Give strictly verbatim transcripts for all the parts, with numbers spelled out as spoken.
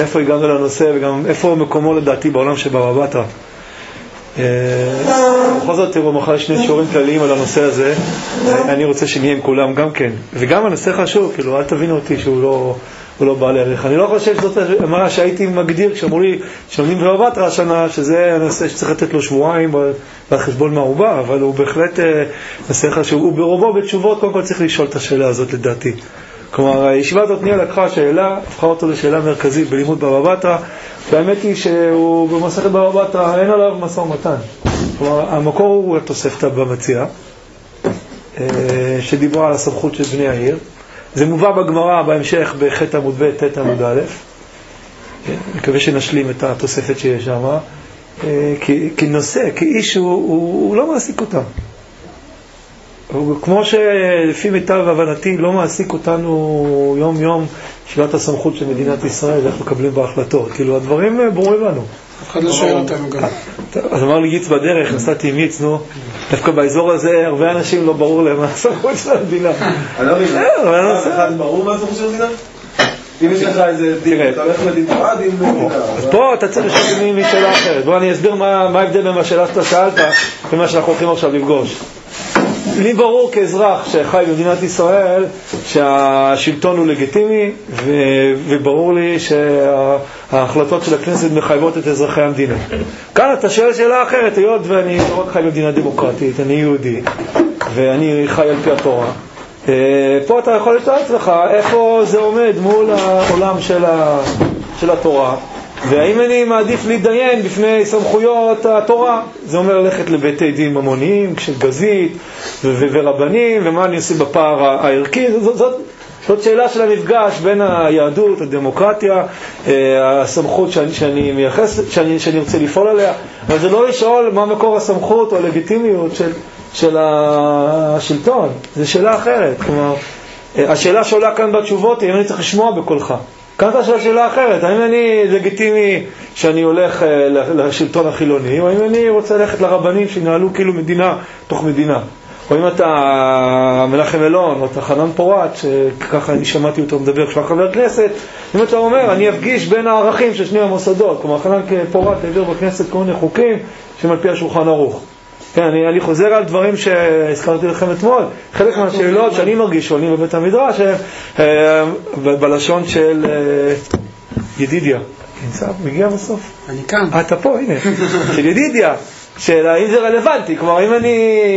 מאיפה הגענו לנושא וגם איפה מקומו לדעתי בעולם שבבא בתרא. בכל זאת תראו מחר שני שיעורים כלליים על הנושא הזה, אני רוצה שנהיה עם כולם גם כן, וגם הנושא חשוב, כאילו אל תבינו אותי שהוא לא הוא לא בעל ערך. אני לא חושב שזאת מה שהייתי מגדיר כשאמרו לי שלומדים בבא בתרא השנה, שזה הנושא שצריך לתת לו שבועיים בחשבון מה הוא בא, אבל הוא בהחלט נושא חשוב. הוא ברובו בתשובות קודם כל צריך לשאול את השאלה הזאת לדעתי. כלומר, הישיבה הזאת נהיה לקחה שאלה, הפכה אותו לשאלה מרכזית בלימוד בבא בתרא, והאמת היא שהוא במסכת בבא בתרא אין עליו משא ומתן. כלומר, המקור הוא התוספתא במציאה, שדיברה על הסמכות של בני העיר. זה מובא בגמרא בהמשך בח' עמוד ב' ט' עמוד א'. מקווה שנשלים את התוספת שיש שם. כנושא, כאיש הוא, הוא, הוא לא מעסיק אותם. כמו שלפי מיטב הבנתי לא מעסיק אותנו יום יום שאלת הסמכות של מדינת ישראל, איך מקבלים בהחלטות. כאילו הדברים ברורים לנו. אף אחד לא שואל אותנו גם. אז אמר לי גיץ בדרך, נסעתי עם גיץ, נו, דווקא באזור הזה הרבה אנשים לא ברור להם מה הסמכות של המדינה. אני לא מבין, אף אחד ברור מה הסמכות של המדינה? אם יש לך איזה דין, אתה הולך לדין תורה, דין מדינה. אז פה אתה צריך לשאול מי שאלה אחרת. בוא אני אסביר מה ההבדל בין השאלה שאתה שאלת ומה שאנחנו הולכים עכשיו לפגוש. לי ברור כאזרח שחי במדינת ישראל שהשלטון הוא לגיטימי, וברור לי שההחלטות של הכנסת מחייבות את אזרחי המדינה. כאן אתה שואל שאלה אחרת, היות ואני לא רק חי במדינה דמוקרטית, אני יהודי ואני חי על פי התורה. פה אתה יכול לשאול לך איפה זה עומד מול העולם של, ה... של התורה, והאם אני מעדיף להידיין בפני סמכויות התורה. זה אומר ללכת לבתי דין ממוניים של גזית ו- ו- ורבנים, ומה אני עושה בפער הערכי. זאת, זאת, זאת שאלה של המפגש בין היהדות, הדמוקרטיה, הסמכות שאני, שאני מייחס, שאני, שאני רוצה לפעול עליה. אבל זה לא לשאול מה מקור הסמכות או הלגיטימיות של, של השלטון. זו שאלה אחרת. כלומר, השאלה שעולה כאן בתשובות היא אם אני צריך לשמוע בקולך. כאן אתה שואל שאלה אחרת, האם אני לגיטימי שאני הולך לשלטון החילוני, או האם אני רוצה ללכת לרבנים שינהלו כאילו מדינה תוך מדינה. או אם אתה מנחם אלון, או אתה חנן פורת, שככה אני שמעתי אותו מדבר כשהוא חבר כנסת, אם אתה אומר, אני אפגיש בין הערכים של שני המוסדות, כלומר חנן פורת העביר בכנסת כל מיני חוקים שהם על פי השולחן ערוך. כן, אני, אני חוזר על דברים שהזכרתי לכם אתמול. חלק מהשאלות שאני מרגיש שעולים בבית המדרש הם בלשון של ידידיה. נמצא, מגיע בסוף. אני כאן. אתה פה, הנה. של ידידיה. שאלה, האם זה רלוונטי? כלומר, האם אני...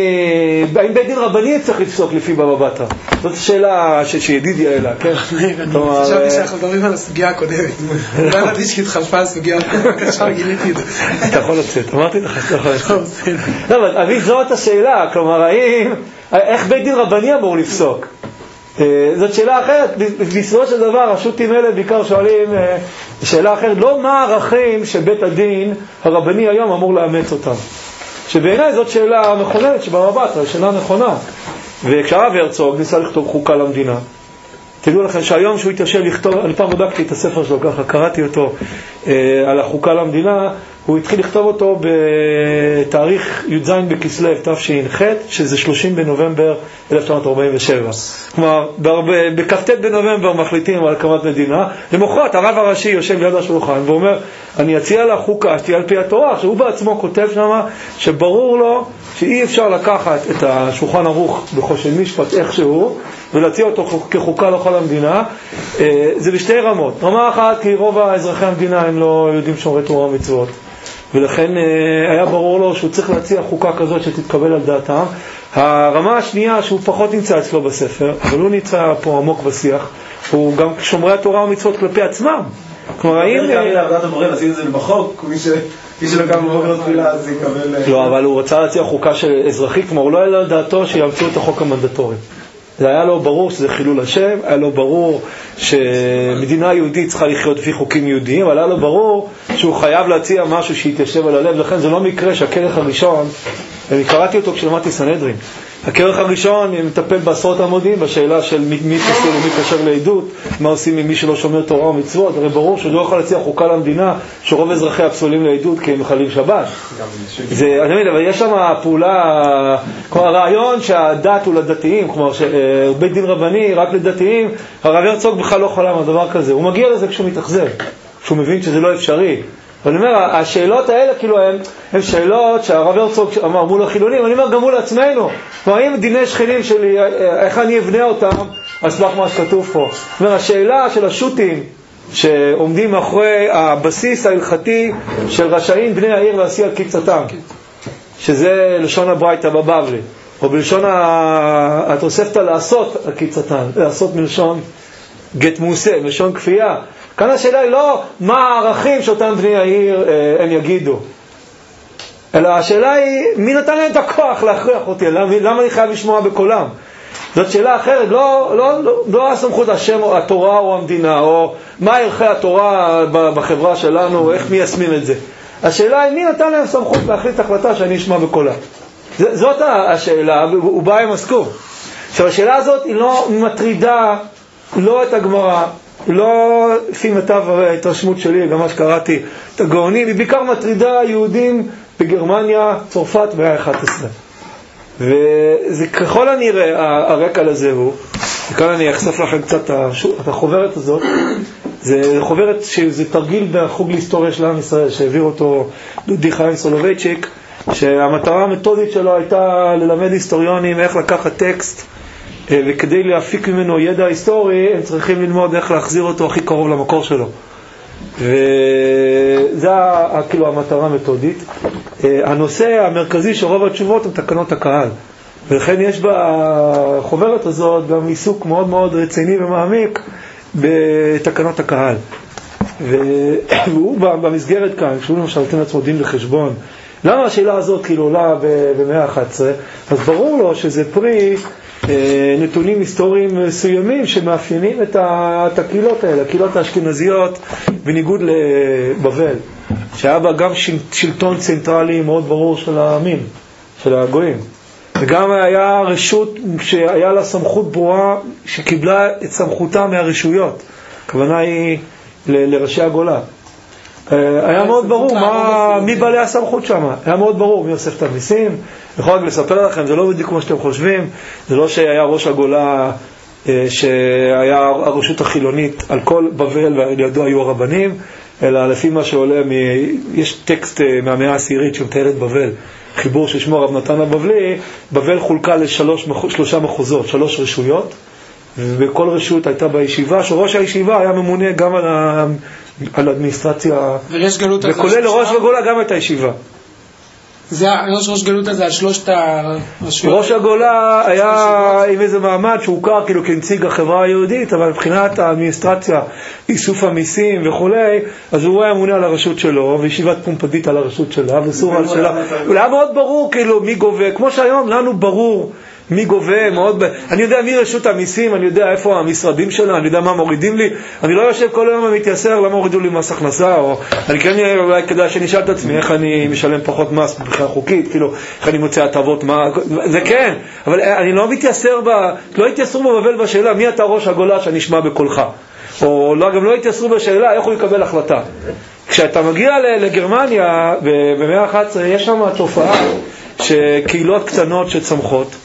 האם בית דין רבני צריך לפסוק לפי בבא בתרא? זאת שאלה שידידיה אלה, כן? חשבתי שאנחנו מדברים על הסוגיה הקודמת. לא ידעתי שהתחלפה הסוגיה הקודמת, עכשיו גיליתי את זה. אתה יכול לצאת, אמרתי לך שאתה יכול לצאת. לא, אבל אבי, זאת השאלה, כלומר, האם... איך בית דין רבני אמור לפסוק? זאת שאלה אחרת. בסופו של דבר, השו"תים האלה בעיקר שואלים שאלה אחרת, לא מה הערכים שבית הדין הרבני היום אמור לאמץ אותם. שבעיניי זאת שאלה מכוננת שבבא בתרא, שאלה נכונה. וכשהרב הרצוג ניסה לכתוב חוקה למדינה, תדעו לכם שהיום שהוא התיישב לכתוב, אני פעם בדקתי את הספר שלו ככה, קראתי אותו אה, על החוקה למדינה, הוא התחיל לכתוב אותו בתאריך י"ז בכסלו תש"ח, שזה שלושים בנובמבר אלף תשע מאות ארבעים ושבע. כלומר, בכ"ט בנובמבר מחליטים על הקמת מדינה, למחרת הרב הראשי יושב ליד השולחן ואומר, אני אציע לה חוקה, שתהיה על פי התורה, שהוא בעצמו כותב שם, שברור לו שאי אפשר לקחת את השולחן ערוך בחושן משפט איכשהו, ולהציע אותו כחוקה לכל המדינה. זה בשתי רמות. רמה אחת, כי רוב האזרחי המדינה הם לא יודעים שומרי תורה ומצוות, ולכן היה ברור לו שהוא צריך להציע חוקה כזאת שתתקבל על דעתם. הרמה השנייה, שהוא פחות נמצא אצלו בספר, אבל הוא נמצא פה עמוק בשיח, הוא גם שומרי התורה ומצוות כלפי עצמם. כלומר, האם... לעבודת המורה, נשים את זה בחוק, מי שלא קם בבוקר תפילה, אז יקבל... לא, אבל הוא רצה להציע חוקה של אזרחי, כלומר, הוא לא היה על דעתו שיאמצו את החוק המנדטורי. זה היה לו ברור שזה חילול השם, היה לו ברור שמדינה יהודית צריכה לחיות לפי חוקים יהודיים, אבל היה לו ברור שהוא חייב להציע משהו שיתיישב על הלב. לכן זה לא מקרה שהכרך הראשון, אני קראתי אותו כשלמדתי סנהדרין, הכרך הראשון מטפל בעשרות עמודים בשאלה של מי, מי פסול ומי קשר לעדות, מה עושים עם מי שלא שומר תורה ומצוות. הרי ברור שהוא לא יכול להציע חוקה למדינה שרוב אזרחיה פסולים לעדות כי הם מחללים שבת. זה, אני מבין, אבל יש שם פעולה, כלומר הרעיון שהדת הוא לדתיים, כלומר שבית דין רבני רק לדתיים, הרב הרצוג בכלל לא חולם על דבר כזה. הוא מגיע לזה כשהוא מתאכזב. שהוא מבין שזה לא אפשרי. אבל אני אומר, השאלות האלה כאילו הן, הן שאלות שהרב הרצוג אמר מול החילונים, אני אומר גם מול עצמנו. כלומר, אם דיני שכנים שלי, איך אני אבנה אותם, על סמך מה שכתוב פה. זאת אומרת, השאלה של השוטים שעומדים מאחורי הבסיס ההלכתי של רשאים בני העיר להשיא על קיצתם, שזה לשון הברייתא בבבלי, או בלשון התוספתא לעשות על קיצתם, לעשות מלשון גט מוסה, מלשון כפייה. כאן השאלה היא לא מה הערכים שאותם בני העיר אה, הם יגידו, אלא השאלה היא מי נתן להם את הכוח להכריח אותי, למה, למה אני חייב לשמוע בקולם. זאת שאלה אחרת, לא, לא, לא, לא הסמכות השם, התורה או המדינה, או מה ערכי התורה בחברה שלנו, איך מיישמים את זה. השאלה היא מי נתן להם סמכות להחליט החלטה שאני אשמע בקולה. זאת השאלה, הוא בא עם הסקור. עכשיו השאלה הזאת היא לא מטרידה לא את הגמרא, לא לפי מיטב ההתרשמות שלי, גם מה שקראתי את הגאונים, היא בעיקר מטרידה יהודים בגרמניה, צרפת במאה ה-אחת עשרה. וזה ככל הנראה הרקע לזה הוא, וכאן אני אחשוף לכם קצת את החוברת הזאת. זה חוברת שזה תרגיל בחוג להיסטוריה של עם ישראל שהעביר אותו דודי חיים סולובייצ'יק, שהמטרה המתודית שלו הייתה ללמד היסטוריונים איך לקחת טקסט, וכדי להפיק ממנו ידע היסטורי הם צריכים ללמוד איך להחזיר אותו הכי קרוב למקור שלו. וזה כאילו המטרה המתודית. הנושא המרכזי של רוב התשובות הם תקנות הקהל, ולכן יש בחוברת הזאת גם עיסוק מאוד מאוד רציני ומעמיק בתקנות הקהל. והוא במסגרת כאן, כשהוא למשל נותן לעצמו דין וחשבון למה השאלה הזאת כאילו עולה במאה ה-אחת עשרה, אז ברור לו שזה פרי נתונים היסטוריים מסוימים שמאפיינים את הקהילות האלה, הקהילות האשכנזיות, בניגוד לבבל, שהיה בה גם שלטון צנטרלי מאוד ברור של העמים, של הגויים, וגם היה רשות שהיה לה סמכות ברורה שקיבלה את סמכותה מהרשויות, הכוונה היא לראשי הגולה. היה מאוד ברור מה, מי בעלי הסמכות שם, היה מאוד ברור מי אוסף את המיסים. אני יכול רק לספר לכם, זה לא בדיוק כמו שאתם חושבים, זה לא שהיה ראש הגולה שהיה הרשות החילונית על כל בבל ולידו היו הרבנים, אלא לפי מה שעולה, מ... יש טקסט מהמאה העשירית שמתאר את בבל, חיבור ששמו רב נתן הבבלי. בבל חולקה לשלושה מחוזות, שלוש רשויות, ובכל רשות הייתה בישיבה, שראש הישיבה היה ממונה גם על ה... על האדמיניסטרציה, וכולל לראש הגולה גם את הישיבה. זה ראש ראש גלות הזה על שלושת הרשויות. ראש הגולה היה עם איזה מעמד שהוכר כאילו כנציג החברה היהודית, אבל מבחינת האדמיניסטרציה, איסוף המיסים וכולי, אז הוא היה מונה על הרשות שלו, וישיבת פומפדית על הרשות שלה, וסור על שלה. הוא היה מאוד ברור כאילו מי גובה, כמו שהיום לנו ברור מי גובה, מאוד ב... אני יודע מי רשות המיסים, אני יודע איפה המשרדים שלה, אני יודע מה מורידים לי, אני לא יושב כל היום ומתייסר למה הורידו לי מס הכנסה, או אני כן אולי כדאי שנשאל את עצמי איך אני משלם פחות מס בבחירה חוקית, כאילו איך אני מוצא הטבות, מה... זה כן, אבל אני לא מתייסר ב... לא התייסרו בבבל בשאלה מי אתה ראש הגולה שנשמע בקולך, או לא, גם לא התייסרו בשאלה איך הוא יקבל החלטה. כשאתה מגיע לגרמניה במאה ה-אחת עשרה יש שם תופעה שקהילות קטנות שצמחות,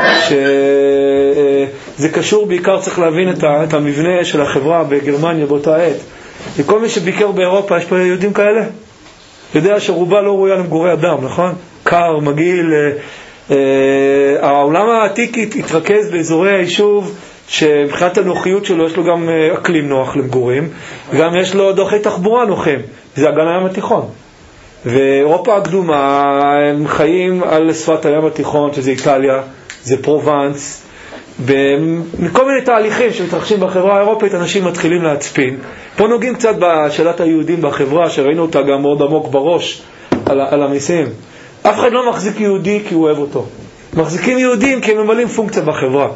שזה קשור בעיקר, צריך להבין את המבנה של החברה בגרמניה באותה עת. וכל מי שביקר באירופה, יש פה יהודים כאלה, יודע שרובה לא ראויה למגורי אדם, נכון? קר, מגעיל. העולם העתיק התרכז באזורי היישוב שמבחינת הנוחיות שלו יש לו גם אקלים נוח למגורים, וגם יש לו דרכי תחבורה נוחים, זה אגן הים התיכון. ואירופה הקדומה הם חיים על שפת הים התיכון, שזה איטליה, זה פרובנס, מכל מיני תהליכים שמתרחשים בחברה האירופית אנשים מתחילים להצפין. פה נוגעים קצת בשאלת היהודים בחברה, שראינו אותה גם מאוד עמוק בראש על, על המיסים. אף אחד לא מחזיק יהודי כי הוא אוהב אותו, מחזיקים יהודים כי הם ממלאים פונקציה בחברה.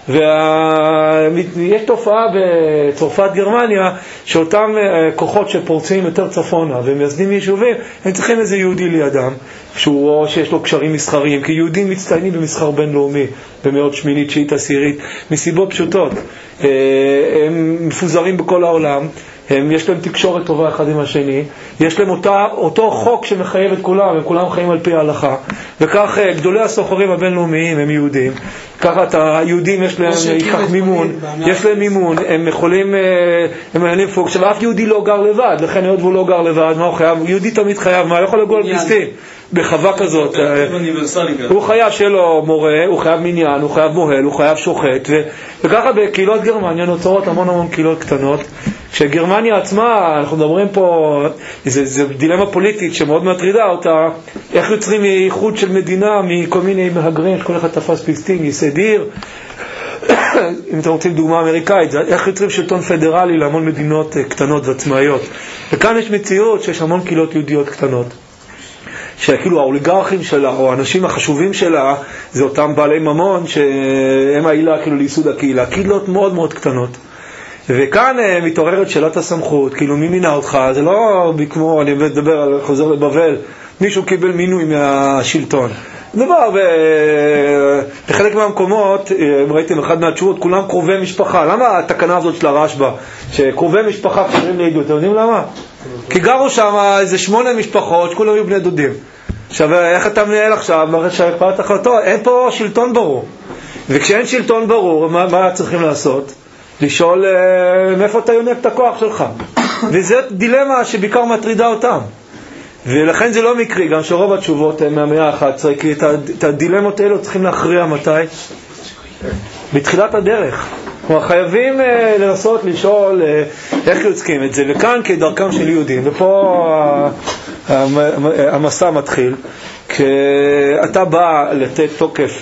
ויש תופעה בצרפת גרמניה שאותם כוחות שפורצים יותר צפונה ומייסדים יישובים, הם צריכים איזה יהודי לידם שהוא, או שיש לו קשרים מסחריים, כי יהודים מצטיינים במסחר בינלאומי במאות שמינית, תשיעית, עשירית, מסיבות פשוטות. הם מפוזרים בכל העולם, הם, יש להם תקשורת טובה אחד עם השני, יש להם אותה, אותו חוק שמחייב את כולם, הם כולם חיים על פי ההלכה, וכך גדולי הסוחרים הבינלאומיים הם יהודים, ככה את היהודים יש להם ייקח מימון, יש להם מימון, הם יכולים, הם מעניינים פוק, עכשיו אף יהודי לא גר לבד, לכן היות והוא לא גר לבד, מה הוא חייב? יהודי תמיד חייב, מה? יכול לגור על פליסטין, בחווה כזאת, הוא חייב שיהיה לו מורה, הוא חייב מניין, הוא חייב מוהל, הוא חייב שוחט, וככה בקהילות גרמניה נוצרות המון המון קהילות קטנות, כשגרמניה עצמה, אנחנו מדברים פה, זה דילמה פוליטית שמאוד מטרידה אותה, איך יוצרים ייחוד של מדינה מכל מיני מהגרים, שכל אחד תפס פליסטין, ייסד עיר, אם אתם רוצים דוגמה אמריקאית, איך יוצרים שלטון פדרלי להמון מדינות קטנות ועצמאיות. וכאן יש מציאות שיש המון קהילות יהודיות קטנות, שכאילו האוליגרכים שלה, או האנשים החשובים שלה, זה אותם בעלי ממון, שהם העילה כאילו לייסוד הקהילה, קהילות מאוד מאוד קטנות. וכאן uh, מתעוררת שאלת הסמכות, כאילו מי מינה אותך, זה לא כמו, אני מדבר על חוזר לבבל, מישהו קיבל מינוי מהשלטון. דבר, בחלק מהמקומות, ראיתם אחד מהתשובות, כולם קרובי משפחה. למה התקנה הזאת של הרשב"א, שקרובי משפחה קוראים לעדות? אתם יודעים למה? כי גרו שם איזה שמונה משפחות, שכולם היו בני דודים. עכשיו, איך אתה מנהל עכשיו? מראה שהקפלת החלטות, אין פה שלטון ברור. וכשאין שלטון ברור, מה, מה צריכים לעשות? לשאול מאיפה אתה יונק את הכוח שלך. וזו דילמה שבעיקר מטרידה אותם. ולכן זה לא מקרי, גם שרוב התשובות הן מהמאה ה-אחת עשרה, כי את הדילמות האלו צריכים להכריע מתי? בתחילת הדרך. כלומר, חייבים לנסות לשאול איך יוצקים את זה, וכאן כדרכם של יהודים, ופה המסע מתחיל, כשאתה בא לתת תוקף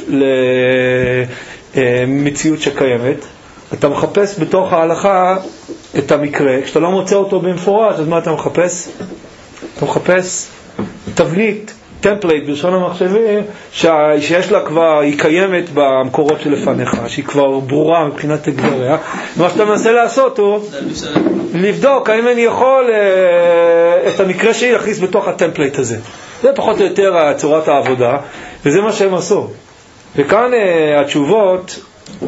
למציאות שקיימת, אתה מחפש בתוך ההלכה את המקרה, כשאתה לא מוצא אותו במפורש, אז מה אתה מחפש? אתה מחפש תבנית, טמפלייט בלשון המחשבים, שיש לה כבר, היא קיימת במקורות שלפניך, שהיא כבר ברורה מבחינת הגדריה. מה שאתה מנסה לעשות הוא לבדוק האם אני יכול את המקרה שלי להכניס בתוך הטמפלייט הזה. זה פחות או יותר צורת העבודה, וזה מה שהם עשו. וכאן התשובות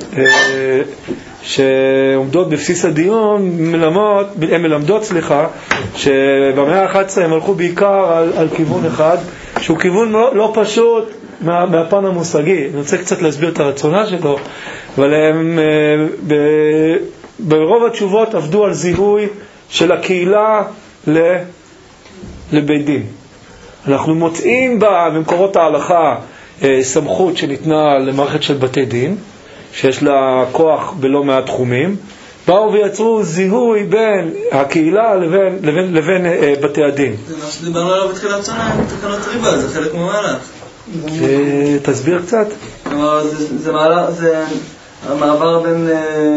שעומדות בבסיס הדיון מלמדות, הן מלמדות, סליחה, שבמאה ה-אחת עשרה הם הלכו בעיקר על, על כיוון אחד, שהוא כיוון לא, לא פשוט מה, מהפן המושגי. אני רוצה קצת להסביר את הרצונה שלו, אבל הם ב, ברוב התשובות עבדו על זיהוי של הקהילה ל, לבית דין. אנחנו מוצאים בה במקורות ההלכה סמכות שניתנה למערכת של בתי דין, שיש לה כוח בלא מעט תחומים, באו ויצרו זיהוי בין הקהילה לבין, לבין, לבין אה, בתי הדין. זה מה שדיברנו עליו בתחילת שנה, תקנות ריבה, זה חלק מהמהלך. אה, תסביר קצת. כלומר, זה, זה מהלך, זה המעבר בין,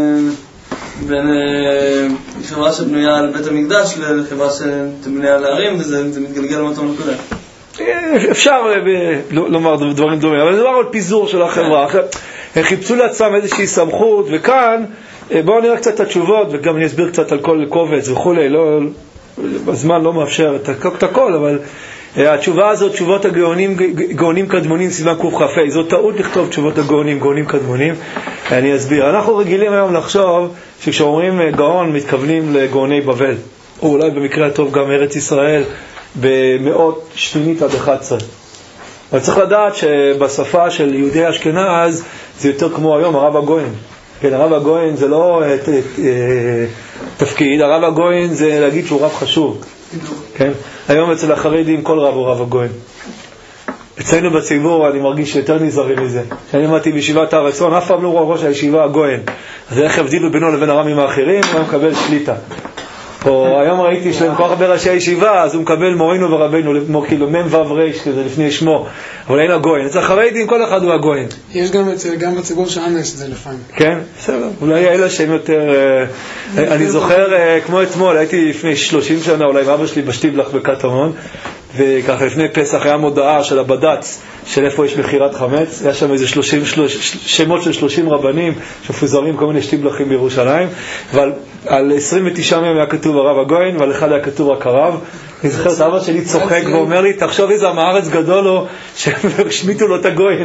בין חברה שבנויה על בית המקדש לחברה שבנויה על הערים, וזה זה מתגלגל למתון נקודה. אפשר לומר דברים דומים, אבל זה דבר על פיזור של החברה. הם חיפשו לעצמם איזושהי סמכות, וכאן בואו נראה קצת את התשובות, וגם אני אסביר קצת על כל קובץ וכולי, לא, הזמן לא מאפשר את הכל, אבל התשובה הזאת, תשובות הגאונים, גאונים קדמונים, סימן קוף-חפי, זו טעות לכתוב תשובות הגאונים, גאונים קדמונים, אני אסביר. אנחנו רגילים היום לחשוב שכשאומרים גאון מתכוונים לגאוני בבל, או אולי במקרה הטוב גם ארץ ישראל, במאות שמינית עד אחת עשרה. אבל צריך לדעת שבשפה של יהודי אשכנז זה יותר כמו היום הרב הגויין. כן, הרב הגויין זה לא את, את, את, תפקיד, הרב הגויין זה להגיד שהוא רב חשוב. כן? היום אצל החרדים כל רב הוא רב הגויין. אצלנו בציבור אני מרגיש יותר נזהרים מזה. כשאני למדתי בישיבת הר עציון, אף פעם לא רואה ראש הישיבה הגויין. אז איך הבדילו בינו לבין הרמים האחרים? הוא מקבל שליטה. או היום ראיתי שלהם כל כך הרבה ראשי הישיבה, אז הוא מקבל מורינו ורבינו, כאילו מם וו ריש, כזה לפני שמו, אבל אין הגויין. אצל החרדים כל אחד הוא הגויין. יש גם, גם בציבור שלנו יש את זה לפעמים. כן, בסדר. אולי אלה שהם יותר, אני זוכר כמו אתמול, הייתי לפני שלושים שנה, אולי עם אבא שלי בשטיבלח בקטמון, וככה לפני פסח היה מודעה של הבד"ץ של איפה יש מחירת חמץ, היה שם איזה שלושים, שלוש, שמות של שלושים רבנים שמפוזרים כל מיני שטיבלחים בירושלים, ועל על עשרים ותשעה מהם היה כתוב הרב הגויין, ועל אחד היה כתוב רק הרב. אני זוכר את אבא שלי צוחק ואומר לי, תחשוב איזה המארץ גדול לו ששמיטו לו את הגויין.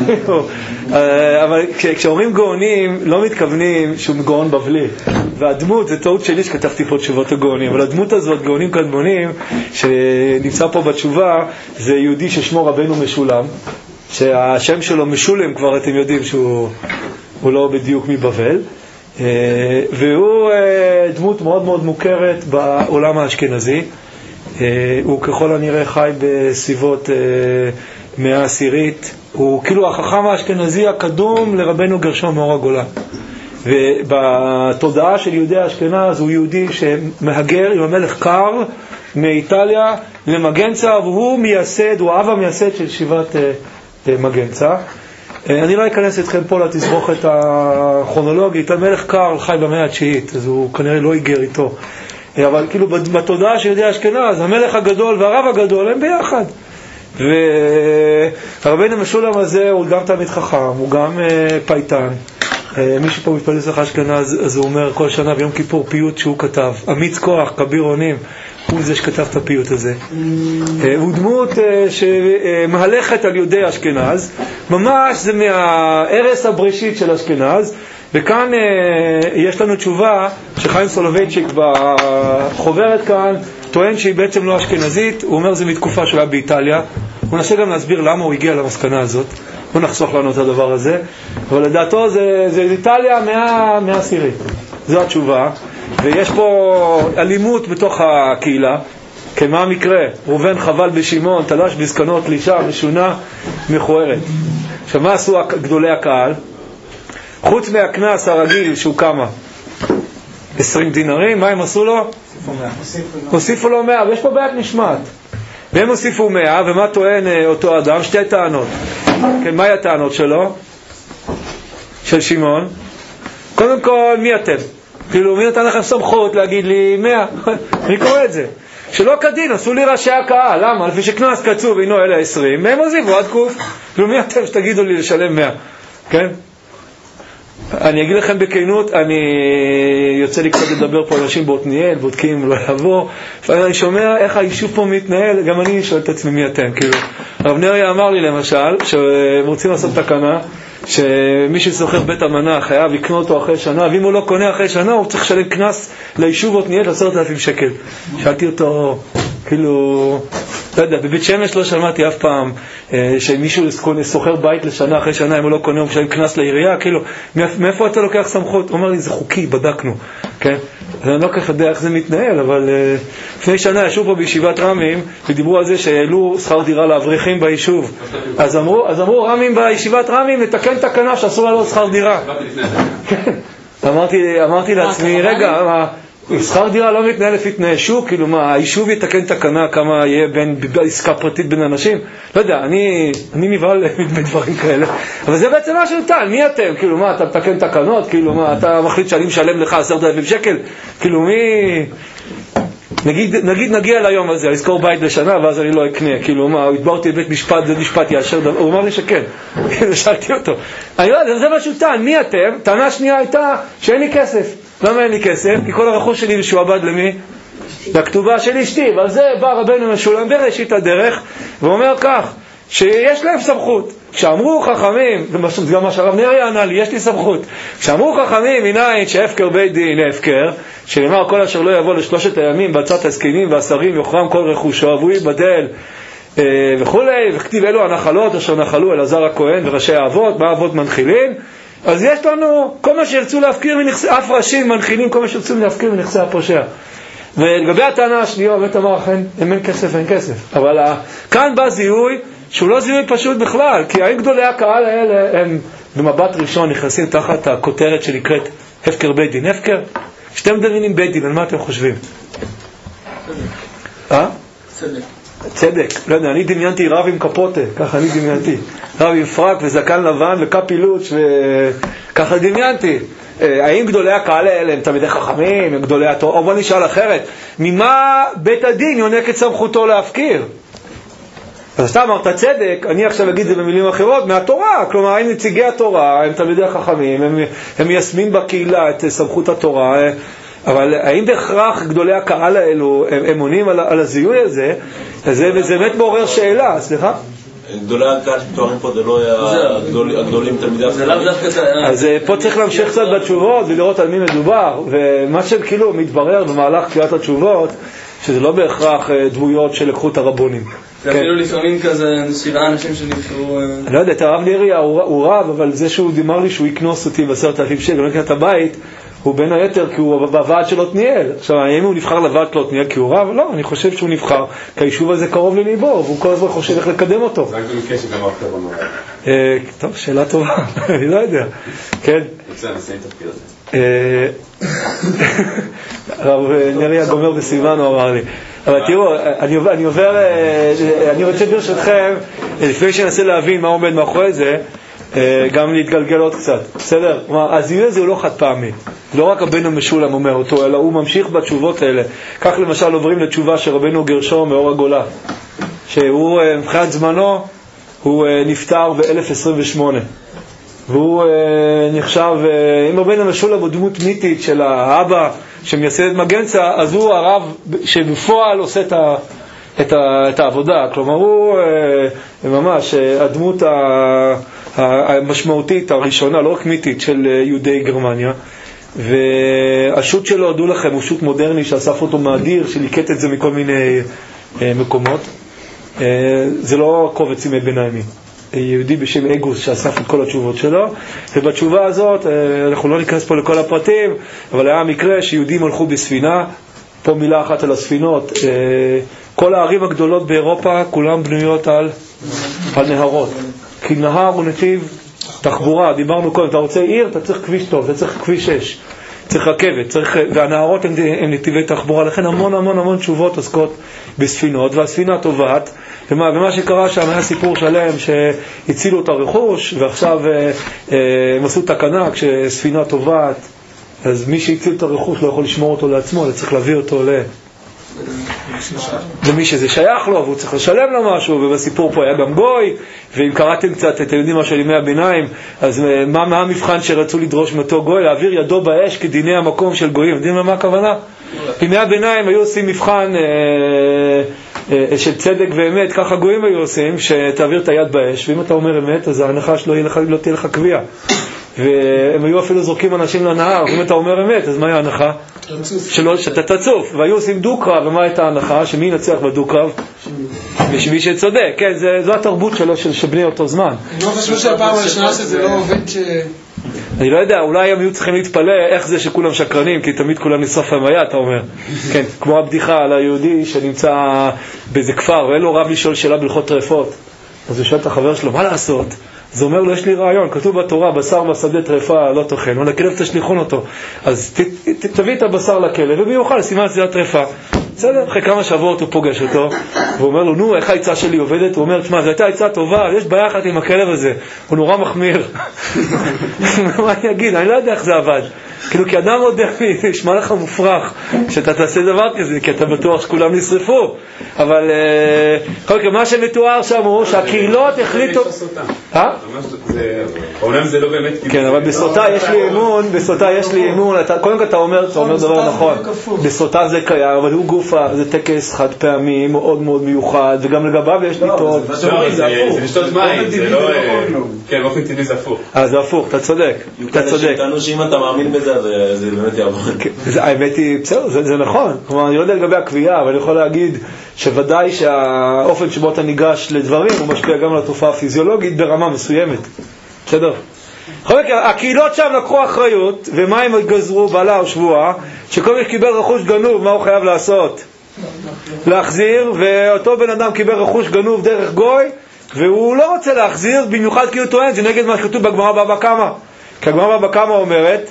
אבל כשאומרים גאונים לא מתכוונים שהוא גאון בבלי, והדמות, זה טעות שלי שכתבתי פה תשובות הגאונים, אבל הדמות הזאת, גאונים קדמונים שנמצא פה בתשובה, זה יהודי ששמו רבנו משולם, שהשם שלו משולם, כבר אתם יודעים שהוא הוא לא בדיוק מבבל, והוא דמות מאוד מאוד מוכרת בעולם האשכנזי. הוא ככל הנראה חי בסביבות מאה עשירית, הוא כאילו החכם האשכנזי הקדום לרבנו גרשום מאור הגולה. ובתודעה של יהודי האשכנז הוא יהודי שמהגר עם המלך קאר מאיטליה למגנצה, והוא מייסד, הוא האב המייסד של ישיבת מגנצה. אני לא אכנס אתכם פה לתסבוכת הכרונולוגית, המלך קאר חי במאה התשיעית, אז הוא כנראה לא היגר איתו. אבל כאילו בתודעה של יהודי האשכנז, המלך הגדול והרב הגדול הם ביחד. ורבנו משולם הזה הוא גם תלמיד חכם, הוא גם פייטן. מי שפה מתפלל אצלך אשכנז, אז הוא אומר כל שנה ביום כיפור פיוט שהוא כתב, אמיץ כוח, כביר אונים, הוא זה שכתב את הפיוט הזה. הוא דמות שמהלכת על יהודי אשכנז, ממש זה מהערש הבראשית של אשכנז. וכאן יש לנו תשובה שחיים סולובייצ'יק בחוברת כאן טוען שהיא בעצם לא אשכנזית. הוא אומר זה מתקופה שהוא היה באיטליה. הוא ננסה גם להסביר למה הוא הגיע למסקנה הזאת, הוא נחסוך לנו את הדבר הזה, אבל לדעתו זה, זה איטליה מאה עשירית, זו התשובה. ויש פה אלימות בתוך הקהילה. כמה המקרה? ראובן חבל בשמעון, תלש בזקנות, לישה משונה מכוערת. עכשיו מה עשו גדולי הקהל? חוץ מהכנס הרגיל שהוא כמה? עשרים דינרים, מה הם עשו לו? הוסיפו לו מאה, ויש פה בעיית משמעת. והם הוסיפו מאה, ומה טוען אותו אדם? שתי טענות. כן, מהי הטענות שלו? של שמעון? קודם כל, מי אתם? כאילו, מי נתן לכם סמכות להגיד לי מאה? אני קורא את זה. שלא כדין, עשו לי ראשי הקהל. למה? לפי שכנס קצוב, אינו אלה עשרים, והם עוזיבו עד קוף. כאילו, מי אתם שתגידו לי לשלם מאה? כן? אני אגיד לכם בכנות, אני יוצא לי קצת לדבר פה אנשים בעתניאל, בודקים לא לבוא, אני שומע איך היישוב פה מתנהל, גם אני שואל את עצמי מי אתם, כאילו. הרב נריה אמר לי למשל, שהם רוצים לעשות תקנה, שמי שסוחר בית המנה חייב לקנות אותו אחרי שנה, ואם הוא לא קונה אחרי שנה, הוא צריך לשלם כנס ליישוב עתניאל עשרת אלפים שקל. שאלתי אותו, כאילו, לא יודע, בבית שמש לא שמעתי אף פעם שמישהו סוחר בית לשנה אחרי שנה, אם הוא לא קונה הוא משלם כנס לעירייה, כאילו, מאיפה אתה לוקח סמכות? הוא אומר לי, זה חוקי, בדקנו, כן? אז אני לא כך יודע איך זה מתנהל, אבל לפני שנה ישבו פה בישיבת רמים ודיברו על זה שהעלו שכר דירה לאברכים ביישוב. אז אמרו, אז אמרו רמים בישיבת רמים לתקן תקנה שאסור לעלות שכר דירה. אמרתי, אמרתי לעצמי, רגע, שכר דירה לא מתנהל לפי תנאי שוק, כאילו מה, היישוב יתקן תקנה כמה יהיה בין עסקה פרטית בין אנשים? לא יודע, אני, אני מבעל בדברים כאלה. אבל זה בעצם מה שנתן, מי אתם? כאילו מה, אתה מתקן תקנות? כאילו מה, אתה מחליט שאני משלם לך עשרת אלפים שקל? כאילו מי... נגיד, נגיד נגיע ליום הזה, לזכור בית לשנה, ואז אני לא אקנה, כאילו מה, התברתי לבית משפט, זה משפט יאשר דבר, הוא אמר לי שכן, שאלתי אותו. אני לא יודע, זה מה שנתן, מי אתם? טענה שנייה הייתה שאין לי כסף. למה אין לי כסף? כי כל הרכוש שלי משועבד למי? לכתובה של אשתי. ועל זה בא רבנו משולם בראשית הדרך ואומר כך, שיש להם סמכות. כשאמרו חכמים, זה גם מה שהרב נריה ענה לי, יש לי סמכות. כשאמרו חכמים מניין שהפקר בית דין להפקר, שנאמר כל אשר לא יבוא לשלושת הימים בצעת הזקנים והשרים יוחרם כל רכושו והוא ייבדל וכולי, וכתיב אלו הנחלות אשר נחלו אלעזר הכהן וראשי האבות, מה האבות מנחילים. אז יש לנו כל מה שירצו להפקיר מנכסי, אף ראשים מנחילים כל מה שירצו להפקיר מנכסי הפושע. ולגבי הטענה השנייה, באמת אמר, אם אין כסף, אין כסף. אבל כאן בא זיהוי, שהוא לא זיהוי פשוט בכלל, כי האם גדולי הקהל האלה, הם במבט ראשון נכנסים תחת הכותרת שנקראת הפקר בית דין. הפקר? שאתם דנים בית דין, על מה אתם חושבים? אה? צדק. צדק, לא יודע, אני דמיינתי רב עם קפוטה, ככה אני דמיינתי, רב עם פרק וזקן לבן וקפילוץ' וככה דמיינתי. האם גדולי הקהל האלה הם תלמידי חכמים, הם גדולי התורה, או בוא נשאל אחרת, ממה בית הדין יונק את סמכותו להפקיר? אז אתה אמרת צדק, אני עכשיו אגיד זה במילים אחרות, מהתורה, כלומר האם נציגי התורה הם תלמידי חכמים, הם, הם מיישמים בקהילה את סמכות התורה, אבל האם בהכרח גדולי הקהל האלו הם, הם עונים על, על הזיהוי הזה? זה, וזה באמת מעורר שאלה, סליחה? גדולי הקהל שתוארים פה זה לא הגדולים תלמידי החכמים. אז פה צריך להמשיך קצת בתשובות ולראות על מי מדובר, ומה שכאילו מתברר במהלך קריאת התשובות שזה לא בהכרח דמויות שלקחו את הרבונים. זה אפילו לפעמים כזה שבעה אנשים שנבחרו... אני לא יודע, את הרב ליריה הוא רב, אבל זה שהוא אמר לי שהוא יקנוס אותי בעשרת אלפים שקל, לא יקנה את הבית, הוא בין היתר כי הוא בוועד של עתניאל. עכשיו, האם הוא נבחר לוועד של עתניאל כי הוא רב? לא, אני חושב שהוא נבחר, כי היישוב הזה קרוב לליבו, והוא כל הזמן חושב איך לקדם אותו. זה רק במקרה שגם אף טוב אמר. טוב, שאלה טובה, אני לא יודע. כן? רוצה לנסי תפקיד הזה. הרב נריה גומר בסיוון, הוא אמר לי. אבל תראו, אני עובר, אני רוצה ברשותכם, לפני שננסה להבין מה עומד מאחורי זה, גם להתגלגל עוד קצת, בסדר? כלומר, הזיהוי הזה הוא לא חד פעמי, לא רק רבנו משולם אומר אותו, אלא הוא ממשיך בתשובות האלה. כך למשל עוברים לתשובה של רבנו גרשום מאור הגולה, שהוא מבחינת זמנו, הוא נפטר ב-אלף עשרים ושמונה, והוא נחשב, אם רבנו משולם הוא דמות מיתית של האבא שמייסד את מגנצה, אז הוא הרב שבפועל עושה את ה... את, ה, את העבודה, כלומר הוא ממש הדמות המשמעותית הראשונה, לא רק מיתית, של יהודי גרמניה. והשוט שלו, עדו לכם, הוא שוט מודרני שאסף אותו מאדיר, שליקט את זה מכל מיני מקומות. זה לא קובץ ימי ביניימי, יהודי בשם אגוס שאסף את כל התשובות שלו. ובתשובה הזאת, אנחנו לא ניכנס פה לכל הפרטים, אבל היה מקרה שיהודים הלכו בספינה. פה מילה אחת על הספינות. כל הערים הגדולות באירופה כולן בנויות על, על נהרות, כי נהר הוא נתיב תחבורה. דיברנו קודם, אתה רוצה עיר, אתה צריך כביש טוב, אתה צריך כביש שש, צריך רכבת, צריך, והנהרות הם, הם נתיבי תחבורה. לכן המון המון המון תשובות עוסקות בספינות, והספינה טובעת. ומה, ומה שקרה שם היה סיפור שלם שהצילו את הרכוש, ועכשיו הם עשו תקנה כשספינה טובעת, אז מי שהציל את הרכוש לא יכול לשמור אותו לעצמו, אלא צריך להביא אותו ל... למי שזה שייך לו, והוא צריך לשלם לו משהו. ובסיפור פה היה גם גוי, ואם קראתם קצת, אתם יודעים מה של ימי הביניים, אז מה, מה המבחן שרצו לדרוש מאותו גוי? להעביר ידו באש כדיני המקום של גויים. יודעים מה הכוונה? ימי הביניים היו עושים מבחן אה, אה, של צדק ואמת, ככה גויים היו עושים, שתעביר את היד באש, ואם אתה אומר אמת, אז ההנחה שלא יהיה לך, לא תהיה לך קביעה. והם היו אפילו זורקים אנשים לנהר, ואם אתה אומר אמת, אז מה היה ההנחה? שלא, שאתה תצוף. והיו עושים דו-קרב, ומה הייתה ההנחה? שמי ינצח בדו-קרב? מי שצודק. כן, זה, זו התרבות שלו, של שבני אותו זמן. אני לא חושב שהפעם הראשונה שזה לא עובד ש... אני לא יודע, אולי הם היו צריכים להתפלא איך זה שכולם שקרנים, כי תמיד כולם נשרף להם היד, אתה אומר. כן, כמו הבדיחה על היהודי שנמצא באיזה כפר, ואין לו רב לשאול שאלה בהלכות טרפות. אז הוא שואל את החבר שלו, מה לעשות? אז הוא אומר לו, יש לי רעיון, כתוב בתורה, בשר בשדה טרפה לא תאכל, הוא לכלב תשליכון אותו. אז ת, ת, תביא את הבשר לכלב, ומי יאכל, סימן שדה טרפה. בסדר, אחרי כמה שבועות הוא פוגש אותו, והוא אומר לו, נו, איך העצה שלי עובדת? הוא אומר, תשמע, זו הייתה עצה טובה, יש בעיה אחת עם הכלב הזה, הוא נורא מחמיר. מה אני אגיד? אני לא יודע איך זה עבד. כאילו, כי אדם מודרני, נשמע לך מופרך שאתה תעשה דבר כזה, כי אתה בטוח שכולם נשרפו. אבל כל כך, מה שמתואר שם הוא שהקהילות החליטו... אה? אומנם זה לא באמת... כן, אבל בסוטה יש לי אימון, בסוטה יש לי אימון, קודם כל אתה אומר, אתה אומר דבר נכון. בסוטה זה קיים, אבל הוא גופה, זה טקס חד פעמי, מאוד מאוד מיוחד, וגם לגביו יש לי טוב. זה לשתות מים, זה לא... כן, באופן טבעי זה הפוך. אה, זה הפוך, אתה צודק, אתה צודק. יוקדש שאם אתה מאמין בזה, זה באמת יעבוד. האמת היא, בסדר, זה נכון. כלומר, אני לא יודע לגבי הקביעה, אבל אני יכול להגיד שוודאי שהאופן שבו אתה ניגש לדברים, הוא משפיע גם על התופעה הפיזיולוגית ברמה מסוימת. בסדר? הקהילות שם לקחו אחריות, ומה הם גזרו בעלה או שבועה, שכל מי שקיבל רכוש גנוב, מה הוא חייב לעשות? להחזיר, ואותו בן אדם קיבל רכוש גנוב דרך גוי, והוא לא רוצה להחזיר, במיוחד כי הוא טוען, זה נגד מה שכתוב בגמרא בבא קמא. כי הגמרא בבא קמא אומרת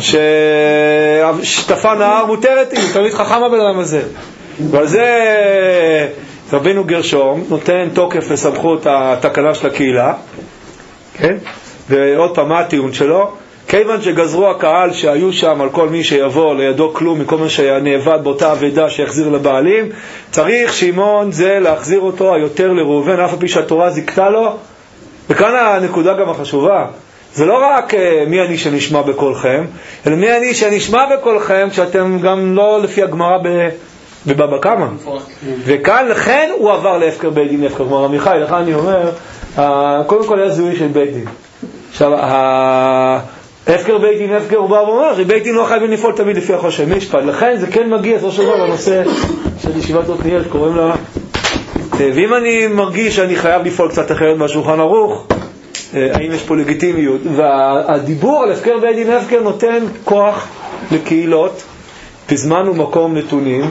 ששטפה נהר מותרת, היא תמיד חכמה בן אדם הזה. ועל זה רבנו גרשום נותן תוקף לסמכות התקנה של הקהילה, כן? ועוד פעם מה הטיעון שלו? כיוון שגזרו הקהל שהיו שם על כל מי שיבוא לידו כלום מכל מי שהיה נאבד באותה עבדה שיחזיר לבעלים, צריך שמעון זה להחזיר אותו היותר לראובן, אף על פי שהתורה זיקתה לו. וכאן הנקודה גם החשובה, זה לא רק uh, מי אני שנשמע בקולכם, אלא מי אני שנשמע בקולכם כשאתם גם לא לפי הגמרא בבבא קמא. וכאן לכן הוא עבר להפקר בית דין, להפקר גמרא מיכאל. לכן אני אומר, uh, קודם כל היה זיהוי של בית דין. עכשיו, ההפקר בית דין, הפקר הוא בא ואומר שבית דין לא חייבים לפעול תמיד לפי החושן משפט. לכן זה כן מגיע, זו שלו, לנושא של ישיבת עתניאל, שקוראים לה ואם אני מרגיש שאני חייב לפעול קצת אחרת מהשולחן ערוך, האם יש פה לגיטימיות? והדיבור על הפקר בית דין הפקר נותן כוח לקהילות בזמן ומקום נתונים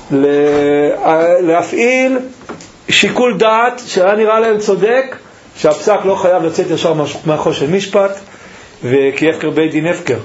להפעיל שיקול דעת שהיה נראה להם צודק, שהפסק לא חייב לצאת ישר מאחור של משפט, וכי הפקר בית דין הפקר.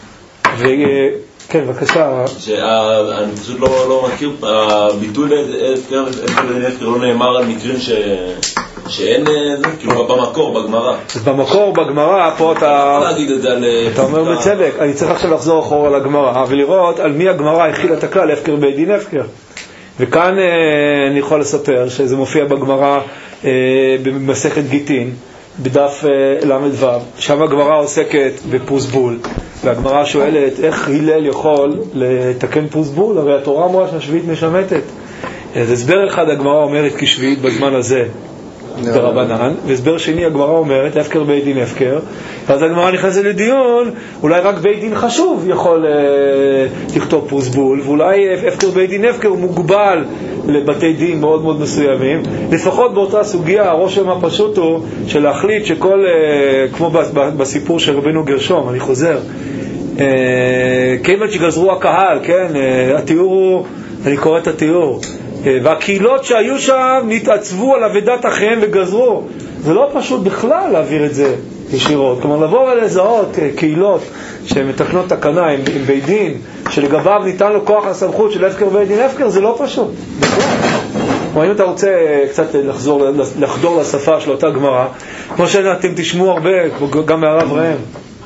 כן, בבקשה. אני פשוט לא מכיר, הביטוי להפקר בית דין הפקר לא נאמר על מקרים שאין זה, כאילו במקור, בגמרא. במקור, בגמרא, פה אתה אתה אומר בצדק, אני צריך עכשיו לחזור אחורה לגמרא ולראות על מי הגמרא הכילה את הכלל להפקר בית דין הפקר. וכאן אני יכול לספר שזה מופיע בגמרא במסכת גיטין בדף למד ו', שם הגמרא עוסקת בפוסבול, והגמרא שואלת איך הלל יכול לתקן פוסבול, הרי התורה אמרה שהשביעית משמטת. אז הסבר אחד הגמרא אומרת כשביעית בזמן הזה ברבנן, והסבר שני הגמרא אומרת הפקר בית דין הפקר, ואז הגמרא נכנסת לדיון, אולי רק בית דין חשוב יכול אה, לכתוב פוסבול, ואולי הפקר בית דין הפקר הוא מוגבל לבתי דין מאוד מאוד מסוימים. לפחות באותה סוגיה הרושם הפשוט הוא של להחליט שכל, אה, כמו בסיפור של רבנו גרשום, אני חוזר, אה, כיוון שגזרו הקהל, כן, אה, התיאור הוא, אני קורא את התיאור, והקהילות שהיו שם נתעצבו על עבודת אחיהם וגזרו. זה לא פשוט בכלל להעביר את זה ישירות. כלומר, לבוא ולזהות קהילות שמתקנות תקנה עם, עם בית דין, שלגביו ניתן לו כוח הסמכות של הפקר בית דין הפקר, זה לא פשוט. בכלל. אם אתה רוצה קצת לחזור, לחדור לשפה של אותה גמרא, כמו שאתם תשמעו הרבה, גם מהרב ראם,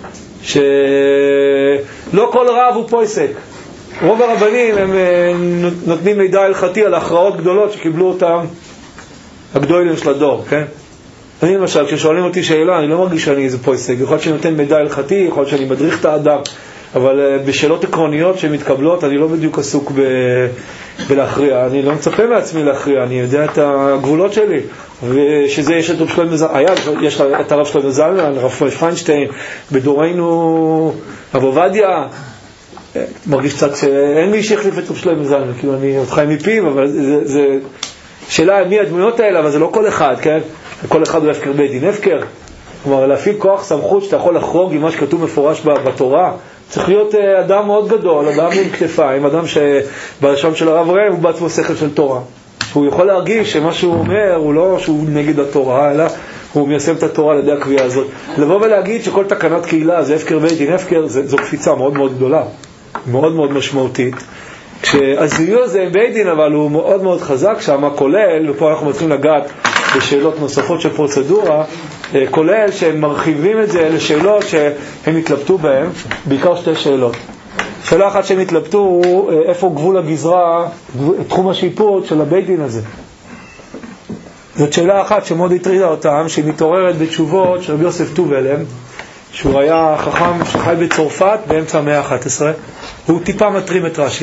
שלא כל רב הוא פויסק. רוב הרבנים הם נותנים מידע הלכתי על הכרעות גדולות שקיבלו אותם הגדולים של הדור, כן? אני למשל, כששואלים אותי שאלה, אני לא מרגיש שאני איזה פויסק, יכול להיות שאני נותן מידע הלכתי, יכול להיות שאני מדריך את האדם, אבל בשאלות עקרוניות שמתקבלות, אני לא בדיוק עסוק ב... בלהכריע, אני לא מצפה מעצמי להכריע, אני יודע את הגבולות שלי, ושזה יש את רב שלמה זלמן, היה, יש את הרב שלמה זלמן, הרב פיינשטיין, בדורנו רב עובדיה, מרגיש קצת שאין מי שיחליף את רב שלמה זלמן, כאילו אני עוד חי מפיו, אבל זה, זה שאלה מי הדמויות האלה, אבל זה לא כל אחד, כן? כל אחד הוא הפקר בית דין הפקר. כלומר, להפעיל כוח סמכות שאתה יכול לחרוג עם מה שכתוב מפורש בתורה, צריך להיות אדם מאוד גדול, אדם עם כתפיים, אדם שבלשון של הרב ראם הוא בעצמו שכל של תורה. הוא יכול להרגיש שמה שהוא אומר הוא לא שהוא נגד התורה, אלא הוא מיישם את התורה על ידי הקביעה הזאת. לבוא ולהגיד שכל תקנת קהילה זה הפקר בית דין הפקר, זו קפיצה מאוד מאוד גדולה, מאוד מאוד משמעותית. כשהזיהוי הזה עם בית דין, אבל הוא מאוד מאוד חזק שם, כולל, ופה אנחנו מתחילים לגעת בשאלות נוספות של פרוצדורה, כולל שהם מרחיבים את זה לשאלות שהם התלבטו בהן, בעיקר שתי שאלות. שאלה אחת שהם התלבטו הוא איפה גבול הגזרה, תחום השיפוט של הבית דין הזה. זאת שאלה אחת שמאוד הטרידה אותם, שהיא מתעוררת בתשובות של רבי יוסף טובלם, שהוא היה חכם שחי בצרפת באמצע המאה ה-אחת עשרה, הוא טיפה מטרים את רש"י.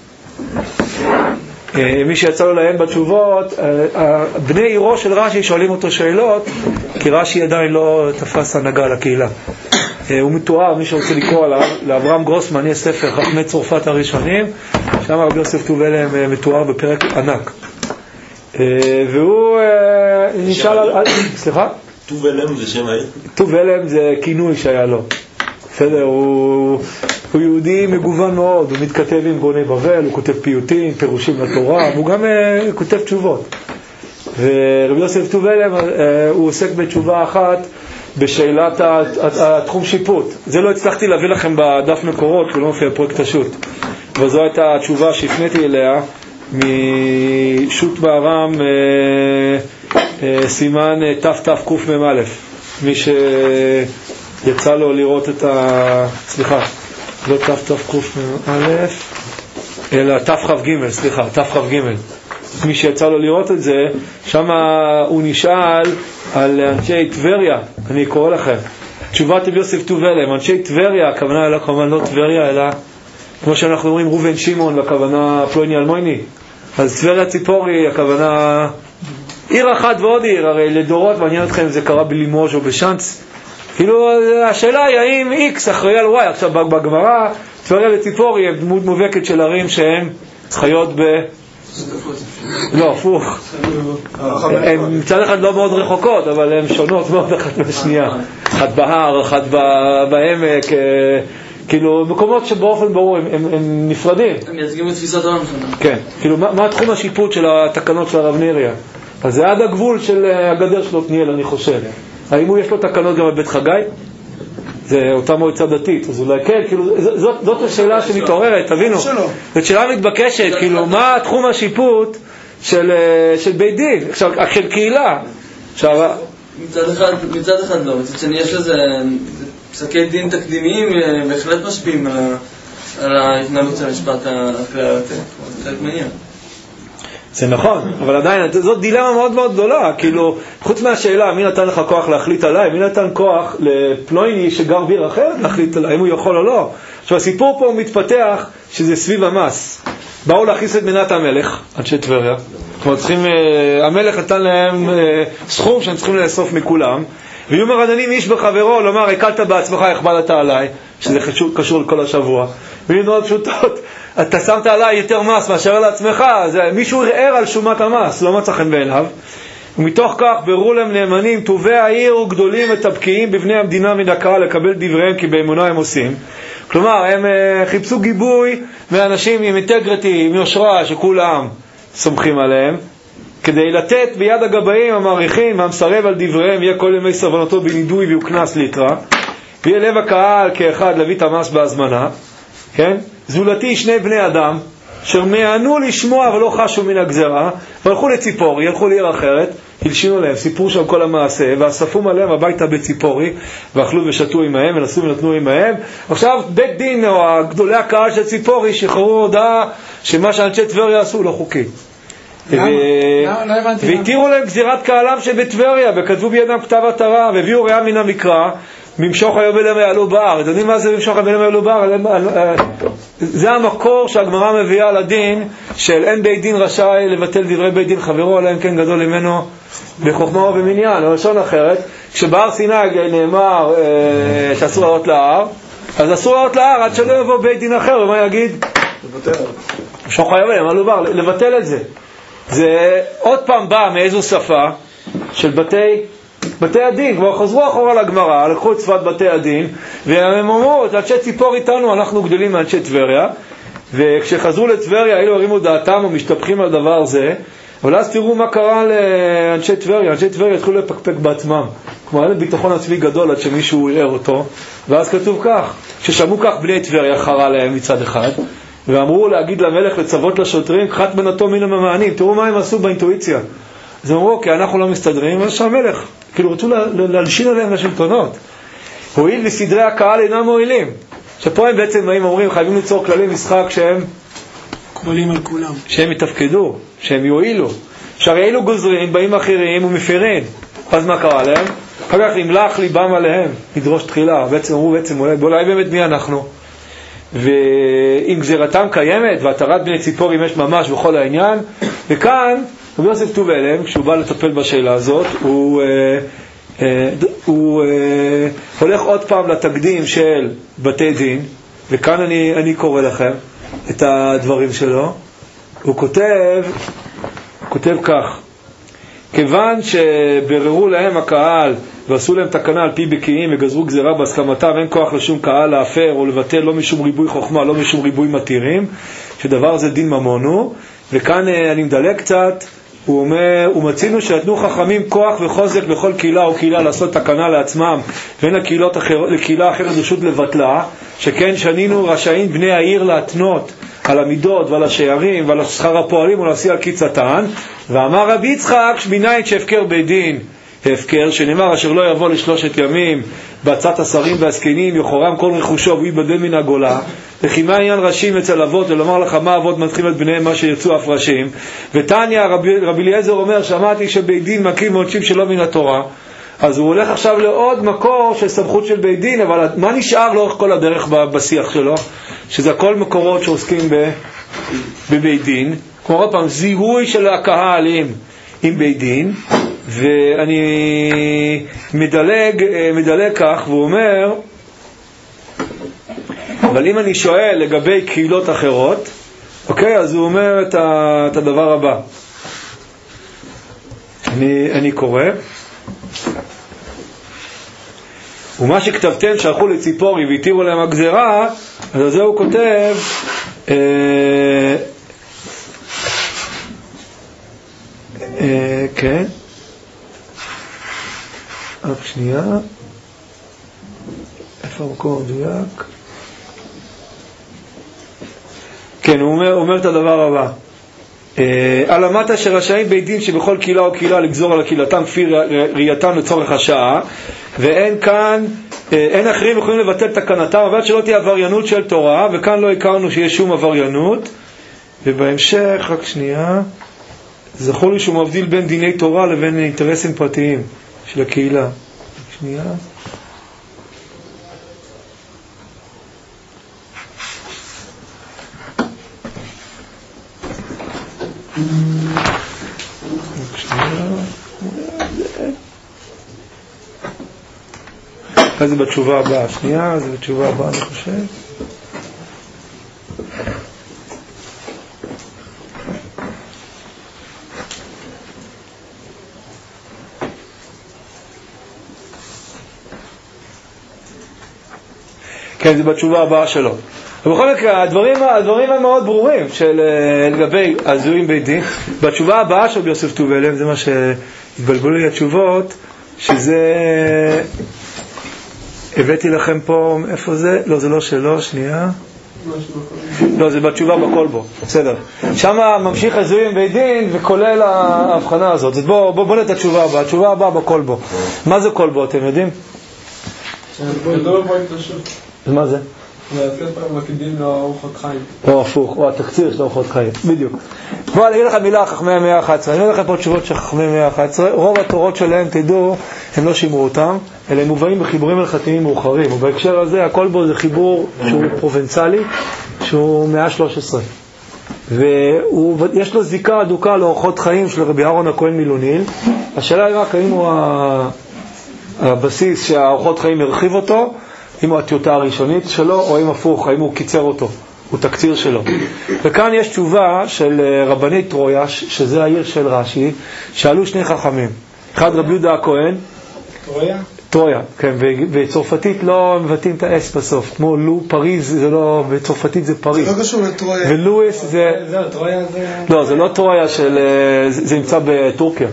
מי שיצא לו להם בתשובות, בני עירו של רש"י שואלים אותו שאלות, כי רש"י עדיין לא תפס הנהגה לקהילה. הוא מתואר, מי שרוצה לקרוא עליו, לאברהם גרוסמן יש ספר חכמי צרפת הראשונים, שם רבי יוסף טובלם מתואר בפרק ענק. והוא נשאל על... סליחה? טובלם זה שם היה? טובלם זה כינוי שהיה לו. בסדר, הוא... הוא יהודי מגוון מאוד, הוא מתכתב עם גאוני בבל, הוא כותב פיוטים, פירושים לתורה, והוא גם uh, כותב תשובות. ורבי יוסף טובלם, uh, הוא עוסק בתשובה אחת בשאלת התחום שיפוט. זה לא הצלחתי להביא לכם בדף מקורות, כי לא מופיע פרויקט השו"ת. וזו הייתה התשובה שהפניתי אליה משו"ת בארם, uh, uh, סימן תתקמ"א. מי שיצא לו לראות את ה... סליחה. לא תתקמ"א, אלא תכ"ג, סליחה, תכ"ג. מי שיצא לו לראות את זה, שם הוא נשאל על אנשי טבריה, אני קורא לכם. תשובת רבי יוסף טובלם, אנשי טבריה, הכוונה אלא כמובן לא טבריה, אלא כמו שאנחנו אומרים ראובן שמעון, הכוונה פלוני אלמוני. אז טבריה ציפורי, הכוונה עיר אחת ועוד עיר, הרי לדורות, מעניין אתכם אם זה קרה בלימוז' או בשנץ. כאילו השאלה היא האם X אחראי על Y. עכשיו בגמרא טבריה וציפורי הם דמות מובהקת של ערים שהן חיות לא, הפוך. הן מצד אחד לא מאוד רחוקות, אבל הן שונות מאוד אחת מהשנייה. אחת בהר, אחת בעמק, כאילו מקומות שבאופן ברור הם נפרדים. הם מייצגים את תפיסת העולם שלנו. כן, כאילו מה תחום השיפוט של התקנות של הרב נריה? אז זה עד הגבול של הגדר של עתניאל, אני חושב. האם הוא יש לו תקנות גם בבית חגי? זה אותה מועצה דתית, אז אולי כן, כאילו, זאת, זאת השאלה שמתעוררת, תבינו. זאת שאלה מתבקשת, כאילו, מה תחום השיפוט של, של בית דין, עכשיו, של קהילה? עכשיו, מצד אחד, מצד אחד לא, מצד שני יש לזה פסקי דין תקדימיים, בהחלט משפיעים על, על ההתנהלות של המשפט הכלל יותר, זה חלק מעניין. זה נכון, אבל עדיין, זאת דילמה מאוד מאוד גדולה, כאילו, חוץ מהשאלה, מי נתן לך כוח להחליט עליי, מי נתן כוח לפלויני שגר בעיר אחרת להחליט עליי, אם הוא יכול או לא. עכשיו, הסיפור פה מתפתח שזה סביב המס. באו להכניס את מנת המלך, אנשי טבריה, כלומר, צריכים, המלך נתן להם סכום שהם צריכים לאסוף מכולם, ויאמר עננים איש בחברו, לומר, הקלת בעצמך, הכבדת עליי, שזה קשור לכל השבוע. מילים מאוד פשוטות, אתה שמת עליי יותר מס מאשר לעצמך, מישהו ערער על שומת המס, לא מצא חן בעיניו. ומתוך כך ברו להם נאמנים, טובי העיר וגדולים את הבקיעים בבני המדינה מן הקהל לקבל דבריהם כי באמונה הם עושים. כלומר, הם uh, חיפשו גיבוי מאנשים עם אינטגריטי, עם יושרה, שכולם סומכים עליהם, כדי לתת ביד הגבאים המעריכים, המסרב על דבריהם, יהיה כל ימי סבנותו בנידוי ויוקנס ליטרה, ויהיה לב הקהל כאחד להביא את המס בהזמנה, כן? זולתי שני בני אדם, שמענו לשמוע אבל לא חשו מן הגזרה, והלכו לציפורי, הלכו לעיר אחרת, הלשינו להם, סיפרו שם כל המעשה, ואספו עליהם הביתה בציפורי, ואכלו ושתו עמהם, ונסו ונתנו עמהם. עכשיו בית דין, או גדולי הקהל של ציפורי, שחררו הודעה שמה שאנשי טבריה עשו לא חוקי. והתירו להם גזירת קהלם שבטבריה, וכתבו בידם כתב התרה, והביאו רעה מן המקרא, ממשוך היובל הם יעלו באר. אתם יודעים מה זה ממשוך היובל הם יעלו באר? זה המקור שהגמרא מביאה לדין של אין בית דין רשאי לבטל דברי בית דין חברו, אלא אם כן גדול ממנו בחוכמה ובמניין. או לשון אחרת, כשבהר סיני נאמר שאסור לעלות להר, אז אסור לעלות להר עד שלא יבוא בית דין אחר, ומה יגיד? ממשוך היובל הם יעלו באר, לבטל את זה. זה עוד פעם בא מאיזו שפה של בתי בתי הדין, כבר חזרו אחורה לגמרא, לקחו את שפת בתי הדין, והם אמרו, אנשי ציפור איתנו, אנחנו גדולים מאנשי טבריה, וכשחזרו לטבריה, אילו הרימו דעתם ומשתפכים על דבר זה, אבל אז תראו מה קרה לאנשי טבריה, אנשי טבריה התחילו לפקפק בעצמם, כמו היה ביטחון עצמי גדול עד שמישהו ערער אותו, ואז כתוב כך, כששמעו כך בני טבריה חרה להם מצד אחד, ואמרו להגיד למלך לצוות לשוטרים, קחת בנתו מן הממענים, תראו מה הם עשו באינטואיציה. אז הם אמרו, כי אנחנו לא מסתדרים, אז שהמלך, כאילו רצו להלשין עליהם לשלטונות. הועיל וסדרי הקהל אינם מועילים. שפה הם בעצם באים אומרים, חייבים ליצור כללי משחק שהם קבלים על כולם. שהם יתפקדו, שהם יועילו. שהרי אילו גוזרים, באים אחרים ומפירים. אז מה קרה להם? אחר כך נמלח ליבם עליהם, נדרוש תחילה. בעצם אמרו, בעצם אולי, אולי באמת מי אנחנו? ואם גזירתם קיימת, והתרת בני ציפורים יש ממש בכל העניין, וכאן, רבי יוסף טוב אלם, כשהוא בא לטפל בשאלה הזאת, הוא, אה, אה, הוא אה, הולך עוד פעם לתקדים של בתי דין, וכאן אני, אני קורא לכם את הדברים שלו. הוא כותב, כותב כך, כיוון שבררו להם הקהל ועשו להם תקנה על פי בקיאים וגזרו גזירה בהסכמתה, ואין כוח לשום קהל להפר או לבטל, לא משום ריבוי חוכמה, לא משום ריבוי מתירים, שדבר זה דין ממונו. וכאן אני מדלג קצת, הוא אומר, ומצינו שנתנו חכמים כוח וחוזק בכל קהילה או קהילה לעשות תקנה לעצמם, ואין לקהילות אחר, לקהילה אחרת רשות לבטלה, שכן שנינו רשאים בני העיר להתנות על המידות ועל השערים ועל שכר הפועלים ולהשיא על קיצתן. ואמר רבי יצחק שמיניים שהפקר בית דין הפקר, שנאמר אשר לא יבוא לשלושת ימים בעצת השרים והזקנים יחורם כל רכושו והוא ייבדל מן הגולה, וכי מה עניין ראשים אצל אבות ולומר לך מה אבות מתחיל את בניהם מה שיצאו הפרשים. ותניא רבי, רבי אליעזר אומר, שמעתי שבית דין מקים עונשים שלא מן התורה. אז הוא הולך עכשיו לעוד מקור של סמכות של בית דין, אבל מה נשאר לאורך כל הדרך בשיח שלו? שזה הכל מקורות שעוסקים ב, בבית דין, כמו עוד פעם זיהוי של הקהל עם, עם בית דין. ואני מדלג, מדלג כך והוא אומר, אבל אם אני שואל לגבי קהילות אחרות, אוקיי, אז הוא אומר את, ה, את הדבר הבא. אני, אני קורא. ומה שכתבתם שהלכו לציפורי והתירו להם הגזרה, אז על זה הוא כותב, אה, אה, כן, רק שנייה, איפה המקום המדויק? כן, הוא אומר, הוא אומר את הדבר הבא. על המטה שרשאים בית דין שבכל קהילה או קהילה לגזור על הקהילתם כפי ראייתם לצורך השעה, ואין כאן, אין אחרים יכולים לבטל תקנתם, אבל שלא תהיה עבריינות של תורה, וכאן לא הכרנו שיש שום עבריינות. ובהמשך, רק שנייה, זכור לי שהוא מבדיל בין דיני תורה לבין אינטרסים פרטיים של הקהילה. רק שנייה. זה בתשובה הבאה, שנייה, זה בתשובה הבאה, אני חושב. כן, זה בתשובה הבאה שלו. ובכל מקרה, הדברים, הדברים הם מאוד ברורים של לגבי הזויים בית דין. בתשובה הבאה של יוסף טוב אלם, זה מה שהתבלבלו לי התשובות, שזה... הבאתי לכם פה, איפה זה? לא, זה לא שלו, שנייה. לא, זה בתשובה בכל בו, בסדר. שם ממשיך הזויים בית דין וכולל ההבחנה הזאת. אז בואו בוא, בוא נראה את התשובה הבאה. התשובה הבאה בכל בו. מה זה כל בו, אתם יודעים? מה זה? להזכיר פעם מקדים לארוחות חיים. או הפוך, או התקציר של ארוחות חיים, בדיוק. בואו אני אגיד לך מילה חכמי מאה אחת עשרה, אני אגיד לכם פה תשובות של חכמי מאה אחת עשרה, רוב התורות שלהם, תדעו, הם לא שימרו אותם, אלא הם מובאים בחיבורים הלכתיים מאוחרים, ובהקשר הזה הכל בו זה חיבור שהוא פרובנציאלי, שהוא מאה ה-שלוש עשרה. ויש לו זיקה אדוקה לאורחות חיים של רבי אהרון הכהן מילוניל. השאלה היא רק האם הוא הבסיס שהאורחות חיים הרחיב אותו, אם הוא הטיוטה הראשונית שלו, או אם הפוך, האם הוא קיצר אותו, הוא תקציר שלו. וכאן יש תשובה של רבנית טרויה, שזה העיר של רש"י, שאלו שני חכמים. אחד רבי יהודה הכהן. טרויה? טרויה, כן, בצרפתית לא מבטאים את האס בסוף, כמו לו, פריז, זה לא, בצרפתית זה פריז. זה לא קשור לטרויה. ולואיס זה... זהו, טרויה זה... לא, זה לא טרויה של... זה נמצא בטורקיה.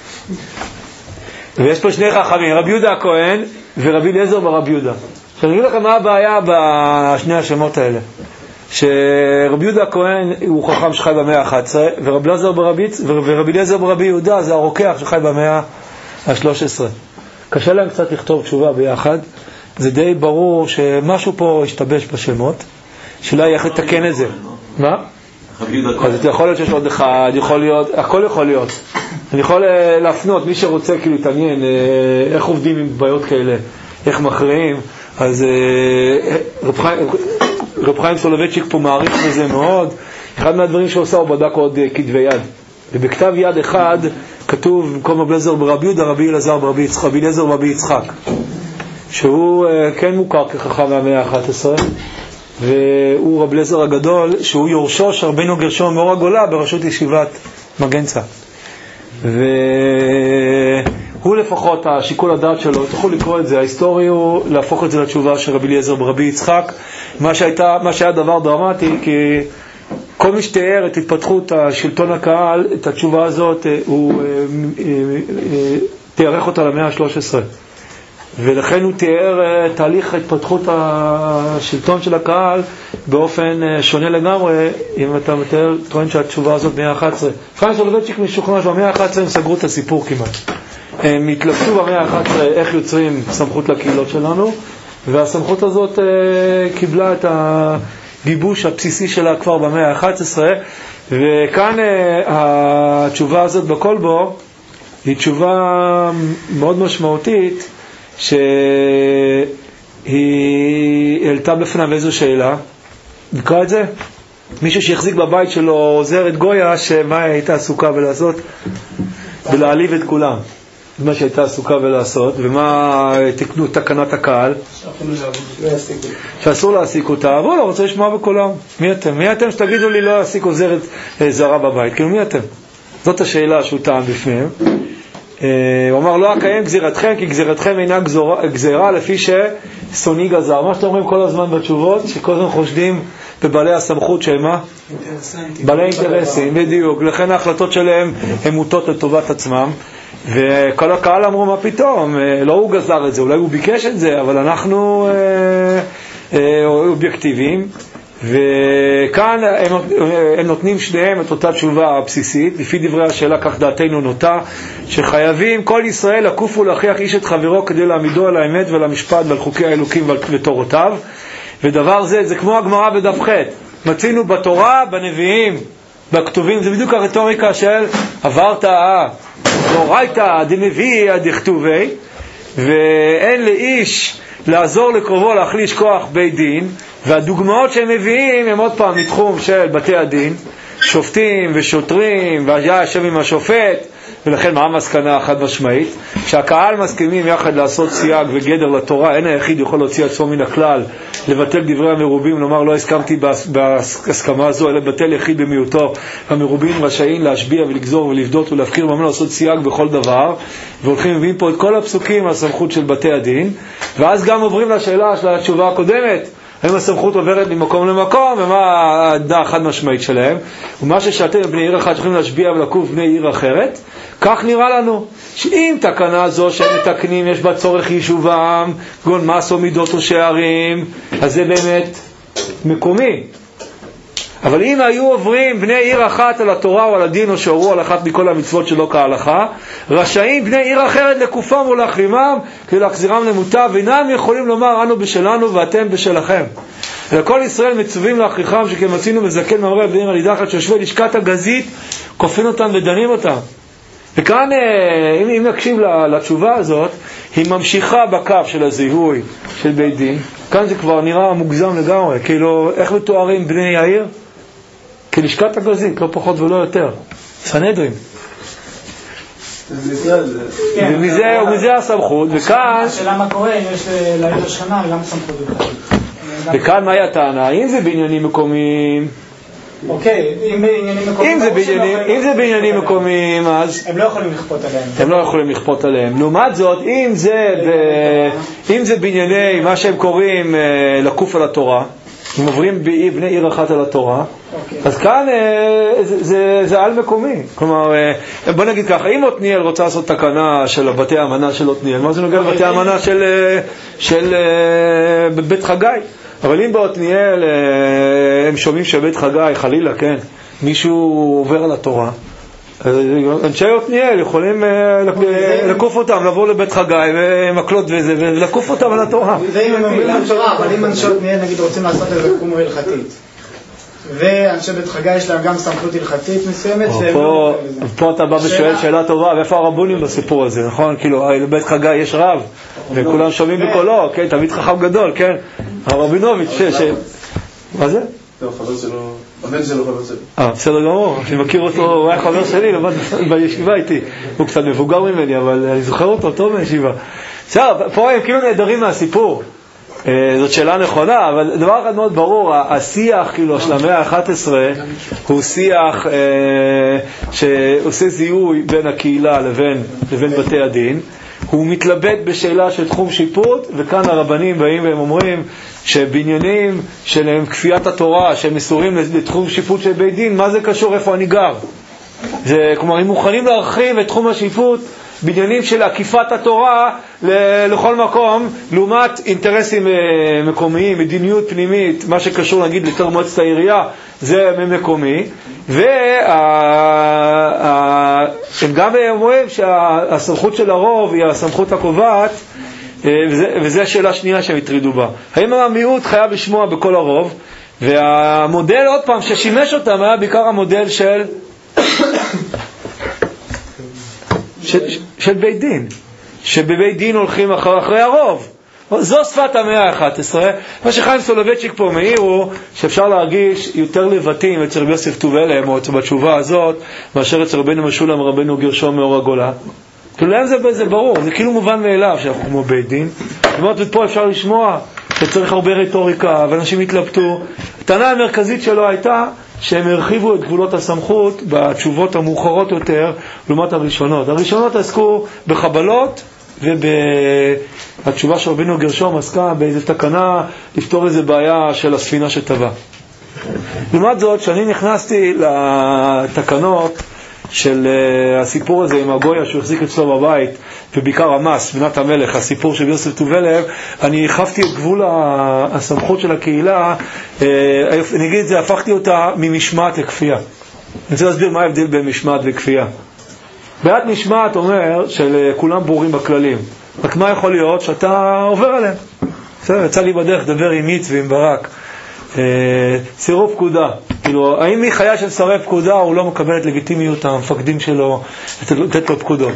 ויש פה שני חכמים, רבי יהודה הכהן ורבי אליעזר ברבי יהודה. עכשיו אני אגיד לכם מה הבעיה בשני השמות האלה. שרבי יהודה הכהן הוא חכם שחי במאה ה-אחת עשרה, ורבי אליעזר ברבי יהודה זה הרוקח שחי במאה ה-שלוש עשרה. קשה להם קצת לכתוב תשובה ביחד. זה די ברור שמשהו פה השתבש בשמות, שאולי איך לתקן את זה. מה? אז יכול להיות שיש עוד אחד, יכול להיות, הכל יכול להיות. אני יכול להפנות, מי שרוצה כאילו להתעניין איך עובדים עם בעיות כאלה, איך מכריעים, אז רב חיים סולובייצ'יק פה מעריך בזה מאוד. אחד מהדברים שהוא עושה הוא בדק עוד כתבי יד, ובכתב יד אחד כתוב במקום רבי אליעזר ברבי יהודה רבי אליעזר ברבי יצחק, רבי אליעזר ברבי יצחק, שהוא כן מוכר כחכם מהמאה ה-אחת עשרה, והוא רבי אליעזר הגדול, שהוא יורשו של רבינו גרשום מאור הגולה בראשות ישיבת מגנצה. והוא לפחות, השיקול הדעת שלו, תוכלו לקרוא את זה, ההיסטורי הוא להפוך את זה לתשובה של רבי אליעזר ברבי יצחק, מה שהייתה, מה שהיה דבר דרמטי, כי כל מי שתיאר את התפתחות השלטון הקהל, את התשובה הזאת, הוא תיארך אותה למאה ה-שלוש עשרה. ולכן הוא תיאר תהליך התפתחות השלטון של הקהל באופן שונה לגמרי, אם אתה מתאר, טוען שהתשובה הזאת מאה ה-אחת עשרה. פרנק סולובייצ'יק משוכנע שבמאה ה-אחת עשרה הם סגרו את הסיפור כמעט. הם התלבטו במאה ה-אחת עשרה איך יוצרים סמכות לקהילות שלנו, והסמכות הזאת קיבלה את הגיבוש הבסיסי שלה כבר במאה ה-אחת עשרה, וכאן התשובה הזאת בכל בו היא תשובה מאוד משמעותית, שהיא העלתה בפניו איזו שאלה. נקרא את זה? מישהו שיחזיק בבית שלו עוזרת גויה, שמה הייתה עסוקה בלעשות? בלהעליב את כולם. מה שהייתה עסוקה ולעשות, ומה תקנו תקנת הקהל? שאסור להעסיק אותה, אבל לא רוצה לשמוע בקולם. מי אתם? מי אתם שתגידו לי לא להעסיק עוזרת זרה בבית? כאילו מי אתם? זאת השאלה שהוא טען בפניהם. הוא אמר לא אקיים גזירתכם, כי גזירתכם אינה גזירה לפי ששונאי גזר. מה שאתם אומרים כל הזמן בתשובות, שכל הזמן חושדים בבעלי הסמכות שהם מה? בעלי אינטרסים, בדיוק. לכן ההחלטות שלהם הן מוטות לטובת עצמם. וכל הקהל אמרו מה פתאום, לא הוא גזר את זה, אולי הוא ביקש את זה, אבל אנחנו אה, אה, אובייקטיביים. וכאן הם, הם נותנים שניהם את אותה תשובה הבסיסית, לפי דברי השאלה כך דעתנו נוטה, שחייבים כל ישראל לקוף ולהכריח איש את חברו כדי להעמידו על האמת ועל המשפט ועל חוקי האלוקים ועל תורותיו. ודבר זה, זה כמו הגמרא בדף ח', מצינו בתורה, בנביאים, בכתובים, זה בדיוק הרטוריקה של עברת דאורייתא דנביא דכתובי, ואין לאיש לעזור לקרובו להחליש כוח בית דין. והדוגמאות שהם מביאים הם עוד פעם מתחום של בתי הדין, שופטים ושוטרים, והיה יושב עם השופט, ולכן מה המסקנה החד משמעית? כשהקהל מסכימים יחד לעשות סייג וגדר לתורה, אין היחיד יכול להוציא עצמו מן הכלל, לבטל דברי המרובים, לומר לא הסכמתי בהסכמה הזו, אלא בטל יחיד במיעוטו. המרובים רשאים להשביע ולגזור ולבדות ולהפקיר ממנו, לעשות סייג בכל דבר, והולכים מביאים פה את כל הפסוקים על הסמכות של בתי הדין, ואז גם עוברים לשאלה של התשובה הקודמת, האם הסמכות עוברת ממקום למקום, ומה העדה החד משמעית שלהם, ומה ששאתם בני עיר אחת יכולים להשביע ולקוף בני עיר אחרת. כך נראה לנו שאם תקנה זו שהם מתקנים יש בה צורך יישובם, כגון מס או מידות או שערים, אז זה באמת מקומי. אבל אם היו עוברים בני עיר אחת על התורה או על הדין, או שהורו על אחת מכל המצוות שלא כהלכה, רשאים בני עיר אחרת לקופם ולהחרימם כדי להחזירם למוטב, ואינם יכולים לומר אנו בשלנו ואתם בשלכם. וכל ישראל מצווים להכריחם, שכמצינו מזקן מאמרי הבנים על ידי אחת שיושבי לשכת הגזית, כופין אותם ודנים אותם. וכאן, אם, אם נקשיב לתשובה הזאת, היא ממשיכה בקו של הזיהוי של בית דין. כאן זה כבר נראה מוגזם לגמרי, כאילו איך מתוארים בני העיר? כלשכת הגזית, לא פחות ולא יותר. סנהדרין. ומזה, ומזה הסמכות, וכאן... השאלה מה קורה אם יש לעיר השכנה גם סמכות בכלל. וכאן מהי הטענה? אם זה בעניינים מקומיים... אוקיי, אם בעניינים מקומיים... אם זה בעניינים, אם זה בעניינים מקומיים, אז... הם לא יכולים לכפות עליהם. הם לא יכולים לכפות עליהם. לעומת זאת, אם זה, אם זה בענייני מה שהם קוראים לקוף על התורה, הם עוברים בני עיר אחת על התורה, אז כאן זה, זה, זה על מקומי. כלומר, בוא נגיד ככה, אם עתניאל רוצה לעשות תקנה של בתי האמנה של עתניאל, מה זה נוגע לבתי האמנה של, של בית חגי? אבל אם בעתניאל הם שומעים שבית חגי, חלילה, כן, מישהו עובר על התורה, אנשי עתניאל יכולים לקוף אותם, לבוא לבית חגי ומקלות וזה, ולקוף אותם על התורה. זה אם הם אומרים על תורה, אבל אם אנשי עתניאל נגיד רוצים לעשות איזה קומו הלכתית, ואנשי בית חגי יש להם גם סמכות הלכתית מסוימת, פה אתה בא ושואל שאלה טובה, ואיפה הרבונים בסיפור הזה, נכון? כאילו, לבית חגי יש רב, וכולם שומעים בקולו, כן, תמיד חכם גדול, כן? הרבינוביץ' ש... מה זה? לא, חבר שלו, הבן שלו חבר שלו. אה, בסדר גמור, אני מכיר אותו, הוא היה חבר שלי, לבד בישיבה איתי. הוא קצת מבוגר ממני, אבל אני זוכר אותו טוב בישיבה. בסדר, פה הם כאילו נהדרים מהסיפור. זאת שאלה נכונה, אבל דבר אחד מאוד ברור, השיח כאילו של המאה ה-אחת עשרה הוא שיח שעושה זיהוי בין הקהילה לבין, לבין בתי הדין. הוא מתלבט בשאלה של תחום שיפוט, וכאן הרבנים באים והם אומרים שבעניינים שלהם כפיית התורה, שהם מסורים לתחום שיפוט של בית דין, מה זה קשור איפה אני גר? זה, כלומר, הם מוכנים להרחיב את תחום השיפוט בעניינים של עקיפת התורה לכל מקום, לעומת אינטרסים מקומיים, מדיניות פנימית, מה שקשור נגיד לתור מועצת העירייה, זה מקומי. והם גם אומרים שהסמכות של הרוב היא הסמכות הקובעת, וזה השאלה השנייה שהם התרידו בה. האם המיעוט חייב לשמוע בכל הרוב? והמודל עוד פעם ששימש אותם היה בעיקר המודל של של, של בית דין, שבבית דין הולכים אחרי, אחרי הרוב. זו שפת המאה ה-אחת עשרה. מה שחיים סולובייצ'יק פה מעיר הוא שאפשר להרגיש יותר לבטים אצל רבי יוסף טובלם או בתשובה הזאת מאשר אצל רבנו משולם רבנו גרשום מאור הגולה. כאילו להם זה, זה ברור, זה כאילו מובן מאליו שאנחנו כמו בית דין. זאת אומרת, ופה אפשר לשמוע שצריך הרבה רטוריקה, ואנשים התלבטו. הטענה המרכזית שלו הייתה שהם הרחיבו את גבולות הסמכות בתשובות המאוחרות יותר לעומת הראשונות. הראשונות עסקו בחבלות, והתשובה של רבינו גרשום עסקה באיזו תקנה לפתור איזו בעיה של הספינה שטבע. לעומת זאת, כשאני נכנסתי לתקנות של uh, הסיפור הזה עם הגויה שהוא החזיק אצלו בבית, ובעיקר המס, בנת המלך, הסיפור של יוסף טובלב, אני הרחבתי את גבול הסמכות של הקהילה, uh, אני אגיד את זה, הפכתי אותה ממשמעת לכפייה. אני רוצה להסביר מה ההבדל בין משמעת וכפייה. בעיית משמעת אומר שכולם ברורים בכללים, רק מה יכול להיות שאתה עובר עליהם. בסדר, יצא לי בדרך לדבר עם מיץ ועם ברק. סירוב פקודה, כאילו האם מי חיה של סירוב פקודה הוא לא מקבל את לגיטימיות המפקדים שלו לתת לו פקודות?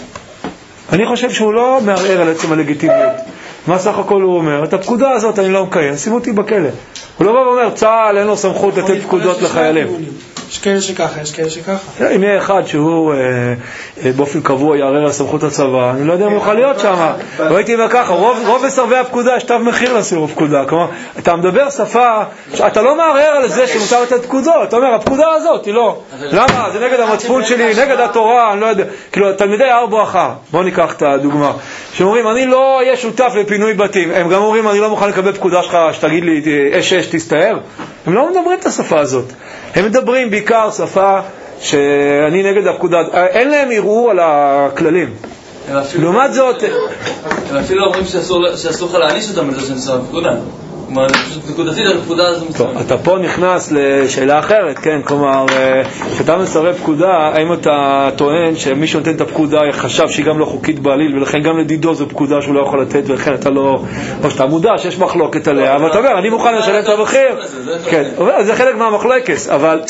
אני חושב שהוא לא מערער על עצם הלגיטימיות. מה סך הכל הוא אומר? את הפקודה הזאת אני לא מקיים, שימו אותי בכלא. הוא לא בא ואומר צה"ל אין לו סמכות לתת פקודות לחיילים. יש כאלה שככה, יש כאלה שככה. אם יהיה אחד שהוא באופן קבוע יערער על סמכות הצבא, אני לא יודע אם הוא יכול להיות שם. ראיתי מה ככה, רוב מסרבי הפקודה יש תו מחיר לסירוב פקודה. כלומר, אתה מדבר שפה, אתה לא מערער על זה שמותר לתת פקודות. אתה אומר, הפקודה הזאת היא לא. למה? זה נגד המצפון שלי, נגד התורה, אני לא יודע. כאילו, תלמידי הר ברכה, בואו ניקח את הדוגמה. שאומרים, אני לא אהיה שותף לפינוי בתים. הם גם אומרים, אני לא מוכן לקבל פקודה שלך, שתגיד לי, אש אש, תסתער. הם לא מדברים את השפה הזאת. הם מדברים בעיקר שפה שאני נגד הפקודה. אין להם ערעור על הכללים. לעומת זאת... הם אפילו אומרים שאסור לך להעניש אותם לזה שנסוע בפקודה. כלומר, פשוט נקודתית על הפקודה הזו מצטרפת. אתה פה נכנס לשאלה אחרת, כן? כלומר, כשאתה מסרב פקודה, האם אתה טוען שמי שנותן את הפקודה חשב שהיא גם לא חוקית בעליל, ולכן גם לדידו זו פקודה שהוא לא יכול לתת, ולכן אתה לא... או שאתה מודע שיש מחלוקת עליה, אבל אתה אומר, אני מוכן לשלם את המחיר. כן, זה חלק מהמחלוקת, אבל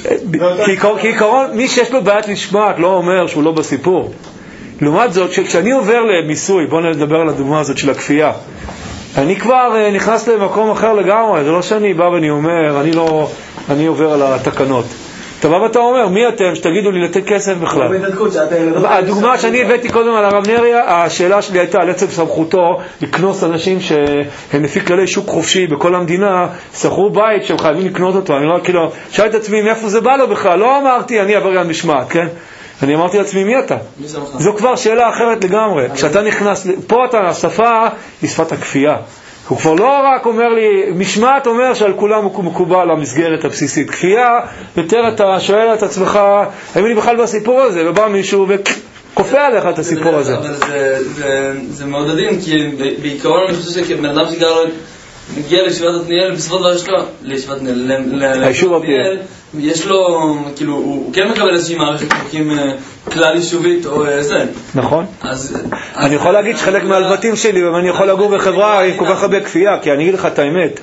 כעיקרון, מי שיש לו בעיית משמעת לא אומר שהוא לא בסיפור. לעומת זאת, כשאני עובר למיסוי, בואו נדבר על הדוגמה הזאת של הכפייה. אני כבר נכנס למקום אחר לגמרי, זה לא שאני בא ואני אומר, אני לא, אני עובר על התקנות. אתה בא ואתה אומר, מי אתם שתגידו לי לתת כסף בכלל? הדוגמה שאני הבאתי קודם על הרב נריה, השאלה שלי הייתה על עצם סמכותו לקנוס אנשים שהם לפי כללי שוק חופשי בכל המדינה, שכרו בית שהם חייבים לקנות אותו. אני לא, כאילו, שאל את עצמי מאיפה זה בא לו בכלל, לא אמרתי אני עבריין משמעת, כן? אני אמרתי לעצמי מי אתה? זו כבר שאלה אחרת לגמרי. כשאתה נכנס, פה אתה, השפה היא שפת הכפייה. הוא כבר לא רק אומר לי, משמעת אומר שעל כולם הוא מקובל המסגרת הבסיסית. כפייה, יותר אתה שואל את עצמך, האם אני בכלל בסיפור הזה? ובא מישהו וכופה עליך את הסיפור הזה. אבל זה מאוד עדין, כי בעיקרון אני חושב שכבן אדם שגר לו, מגיע לישיבת התניאל, בסופו דבר יש לו, לישיבת התניאל, יש לו, כאילו, הוא כן מקבל איזושהי מערכת חוקים כלל יישובית או זה. נכון. אני יכול להגיד שחלק מהלבטים שלי, ואני יכול לגור בחברה עם כל כך הרבה כפייה, כי אני אגיד לך את האמת.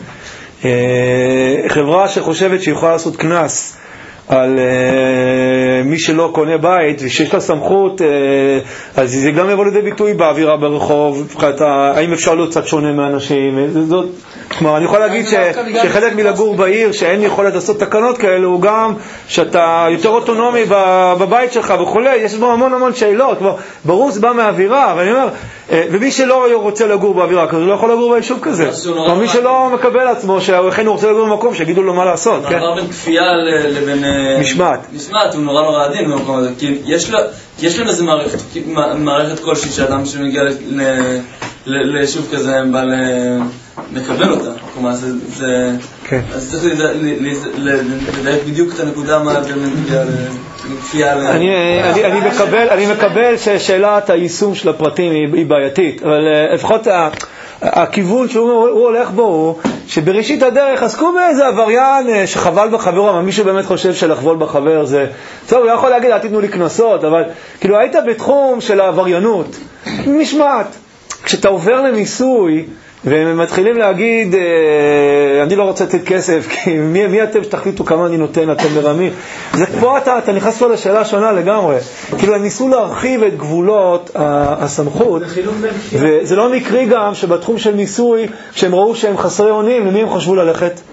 חברה שחושבת שהיא יכולה לעשות כנס על uh, מי שלא קונה בית ושיש לה סמכות, uh, אז זה גם יבוא לידי ביטוי באווירה ברחוב. האם אפשר להיות קצת שונה מאנשים? זאת, כלומר, אני יכול להגיד ש, שחלק מלגור בעיר שאין יכולת לעשות תקנות כאלה הוא גם שאתה יותר אוטונומי בבית שלך וכולי. יש בו המון המון שאלות. כבר ברור זה בא מהאווירה, אבל אני אומר, uh, ומי שלא רוצה לגור באווירה כזה לא יכול לגור ביישוב כזה, או מי שלא מקבל עצמו שאכן הוא רוצה לגור במקום שיגידו לו מה לעשות. מעבר בין כפייה לבין משמעת. משמעת, הוא נורא נורא עדין במקום הזה, כי יש לו, יש להם איזה מערכת, מערכת כלשהי שאדם שמגיע ליישוב כזה בא לקבל אותה. כלומר, זה... אז צריך לדייק בדיוק את הנקודה מה מגיע לכפייה. אני מקבל ששאלת היישום של הפרטים היא בעייתית, אבל לפחות הכיוון שהוא הולך בו הוא שבראשית הדרך עסקו באיזה עבריין שחבל בחברו, אבל מישהו באמת חושב שלחבול בחבר זה... טוב, הוא יכול להגיד, אל תיתנו לי כנסות, אבל כאילו היית בתחום של העבריינות, משמעת. כשאתה עובר למיסוי, והם מתחילים להגיד, אני לא רוצה לתת כסף, כי מי, מי אתם שתחליטו כמה אני נותן, אתם מרמים. זה פה אתה, אתה נכנס פה לשאלה שונה לגמרי. כאילו הם ניסו להרחיב את גבולות הסמכות, וזה לא מקרי גם שבתחום של מיסוי, כשהם ראו שהם חסרי אונים, למי הם חשבו ללכת?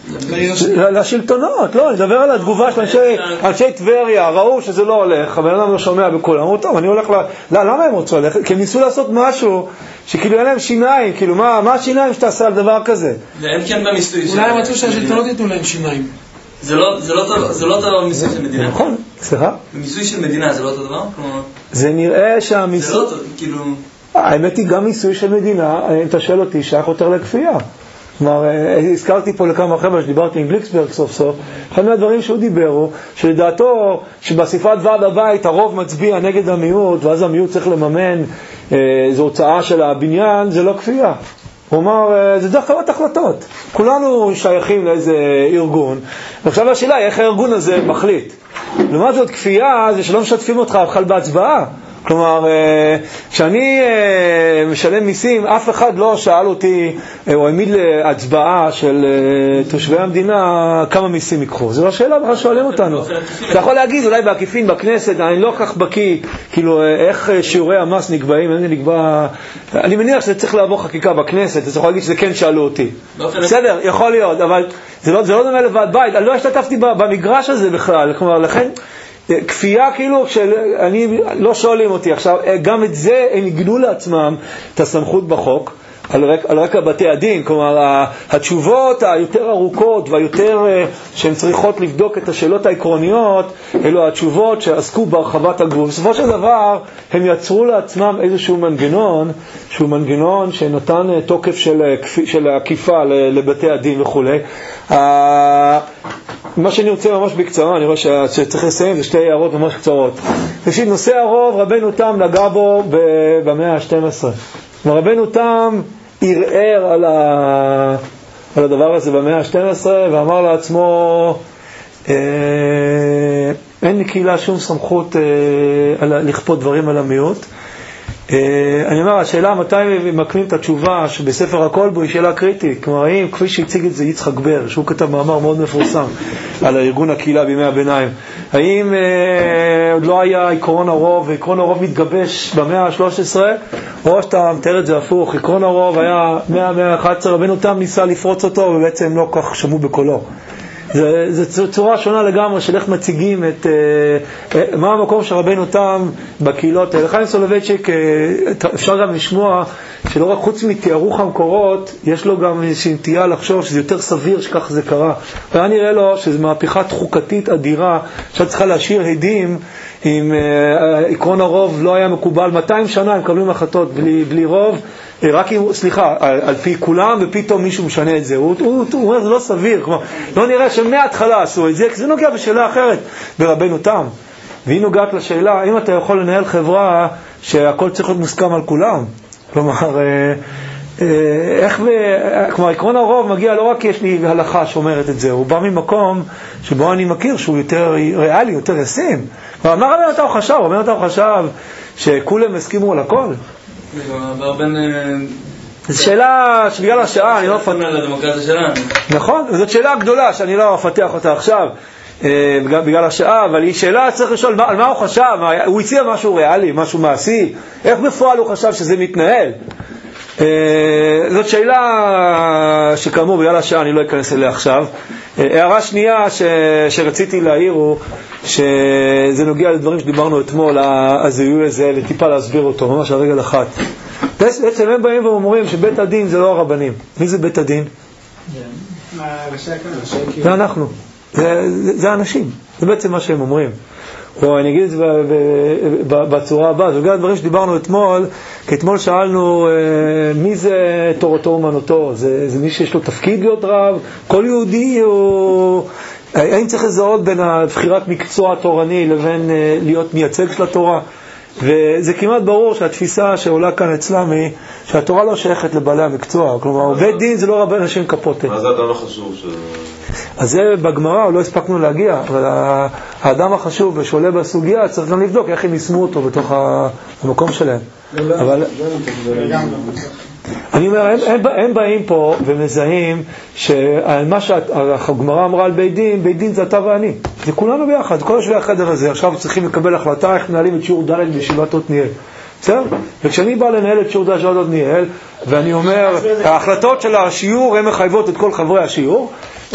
לשלטונות, לא, אני מדבר על התגובה של אנשי טבריה, ראו שזה לא הולך, אבל אדם לא שומע בכל, אמרו, טוב, אני הולך ל... למה הם רוצו ללכת? כי הם ניסו לעשות משהו שכאילו אין להם שיניים, כאילו, מה השיניים שאתה עשה על דבר כזה? והם כן במיסוי אולי הם רצו שהשלטונות ייתנו להם שיניים. זה לא אותו מיסוי של מדינה. נכון, סליחה? מיסוי של מדינה זה לא אותו דבר? זה נראה שהמיסוי... זה לא אותו, כאילו... האמת היא גם מיסוי של מדינה, אם אתה שואל אותי, שייך יותר לכפייה. כלומר, הזכרתי פה לכמה חבר'ה שדיברתי עם גליקסברג סוף סוף, אחד מהדברים שהוא דיברו, שלדעתו שבספרת ועד הבית הרוב מצביע נגד המיעוט, ואז המיעוט צריך לממן איזו הוצאה של הבניין, זה לא כפייה. הוא אמר, זה דרך כמה החלטות. כולנו שייכים לאיזה ארגון, ועכשיו השאלה היא איך הארגון הזה מחליט. לעומת זאת, כפייה זה שלא משתפים אותך בכלל בהצבעה. כלומר, כשאני משלם מיסים, אף אחד לא שאל אותי, או העמיד להצבעה של תושבי המדינה, כמה מיסים ייקחו. זו השאלה, בכלל שואלים אותנו. אתה יכול להגיד, אולי בעקיפין בכנסת, אני לא כך בקיא, כאילו, איך שיעורי המס נקבעים, אני נקבע... אני מניח שזה צריך לעבור חקיקה בכנסת, אז יכול להגיד שזה כן שאלו אותי. בסדר, יכול להיות, אבל זה לא, זה לא דומה לוועד בית. אני לא השתתפתי במגרש הזה בכלל, כלומר, לכן... כפייה כאילו, כשאני לא שואלים אותי עכשיו, גם את זה הם יגנו לעצמם את הסמכות בחוק על רקע, על רקע בתי הדין, כלומר התשובות היותר ארוכות והיותר שהן צריכות לבדוק את השאלות העקרוניות, אלו התשובות שעסקו בהרחבת הגבול. בסופו של דבר הם יצרו לעצמם איזשהו מנגנון, שהוא מנגנון שנתן תוקף של, של עקיפה לבתי הדין וכו'. מה שאני רוצה ממש בקצרה, אני רואה שצריך לסיים, זה שתי הערות ממש קצרות. ראשית, נושא הרוב, רבנו תם נגע בו במאה ה-שתים עשרה. רבנו תם ערער על, ה... על הדבר הזה במאה ה-שתים עשרה ואמר לעצמו, אה, אין לקהילה שום סמכות אה, על... לכפות דברים על המיעוט. Uh, אני אומר, השאלה מתי מקנים את התשובה שבספר הכלבו היא שאלה קריטית. כלומר, האם כפי שהציג את זה יצחק בר, שהוא כתב מאמר מאוד מפורסם על ארגון הקהילה בימי הביניים, האם uh, עוד לא היה עקרון הרוב, ועקרון הרוב מתגבש במאה ה-שלוש עשרה, או שאתה מתאר את זה הפוך, עקרון הרוב היה מאה מאה ואחת עשרה, רבנו תם ניסה לפרוץ אותו ובעצם לא כך שמעו בקולו. זה, זה צורה שונה לגמרי של איך מציגים את, אה, מה המקום של רבנו תם בקהילות. לחיים סולובייצ'יק, אה, אפשר גם לשמוע שלא רק חוץ מתיארוך המקורות, יש לו גם איזושהי נטייה לחשוב שזה יותר סביר שכך זה קרה. והיה נראה לו שזו מהפכה חוקתית אדירה, שאת צריכה להשאיר הדים, אם אה, עקרון הרוב לא היה מקובל, מאתיים שנה הם מקבלים החלטות בלי, בלי רוב, רק אם, סליחה, על, על פי כולם, ופתאום מישהו משנה את זה. הוא, הוא, הוא אומר, זה לא סביר. כלומר, לא נראה שמההתחלה עשו את זה, כי זה נוגע בשאלה אחרת ברבנו תם. והיא נוגעת לשאלה, האם אתה יכול לנהל חברה שהכל צריך להיות מוסכם על כולם? כלומר, איך, כלומר, עקרון הרוב מגיע לא רק כי יש לי הלכה שאומרת את זה, הוא בא ממקום שבו אני מכיר שהוא יותר ריאלי, יותר ישים. כלומר, מה רבנו תם חשב? רבנו תם חשב שכולם הסכימו על הכל? זו שאלה שבגלל השעה אני לא אפתח נכון, זאת שאלה גדולה שאני לא אפתח אותה עכשיו בגלל השעה, אבל היא שאלה צריך לשאול על מה הוא חשב. הוא הציע משהו ריאלי, משהו מעשי, איך בפועל הוא חשב שזה מתנהל? זאת שאלה שכאמור בגלל השעה אני לא אכנס אליה עכשיו. הערה שנייה שרציתי להעיר הוא שזה נוגע לדברים שדיברנו אתמול, הזיהוי הזה, לטיפה להסביר אותו ממש על רגל אחת. בעצם הם באים ואומרים שבית הדין זה לא הרבנים. מי זה בית הדין? זה אנחנו, זה האנשים, זה בעצם מה שהם אומרים. אני אגיד את זה בצורה הבאה, זה גם הדברים שדיברנו אתמול, כי אתמול שאלנו מי זה תורתו אומנותו, זה מי שיש לו תפקיד להיות רב, כל יהודי הוא... האם צריך לזהות בין הבחירת מקצוע תורני לבין להיות מייצג של התורה? וזה כמעט ברור שהתפיסה שעולה כאן אצלם היא שהתורה לא שייכת לבעלי המקצוע, כלומר בית דין זה לא רבי אנשים כפוטת. אז זה אדם החשוב ש... אז זה בגמרא, לא הספקנו להגיע, אבל האדם החשוב ושעולה בסוגיה צריך גם לבדוק איך הם ישמו אותו בתוך המקום שלהם. אבל אני אומר, הם, הם, הם באים פה ומזהים שמה שהגמרא אמרה על בית דין, בית דין זה אתה ואני, זה כולנו ביחד, כל יושבי החדר הזה. עכשיו צריכים לקבל החלטה איך מנהלים את שיעור ד' בישיבת עתניאל. בסדר? וכשאני בא לנהל את שיעור דרשה עוד ניהל, ואני אומר, ההחלטות של השיעור הן מחייבות את כל חברי השיעור,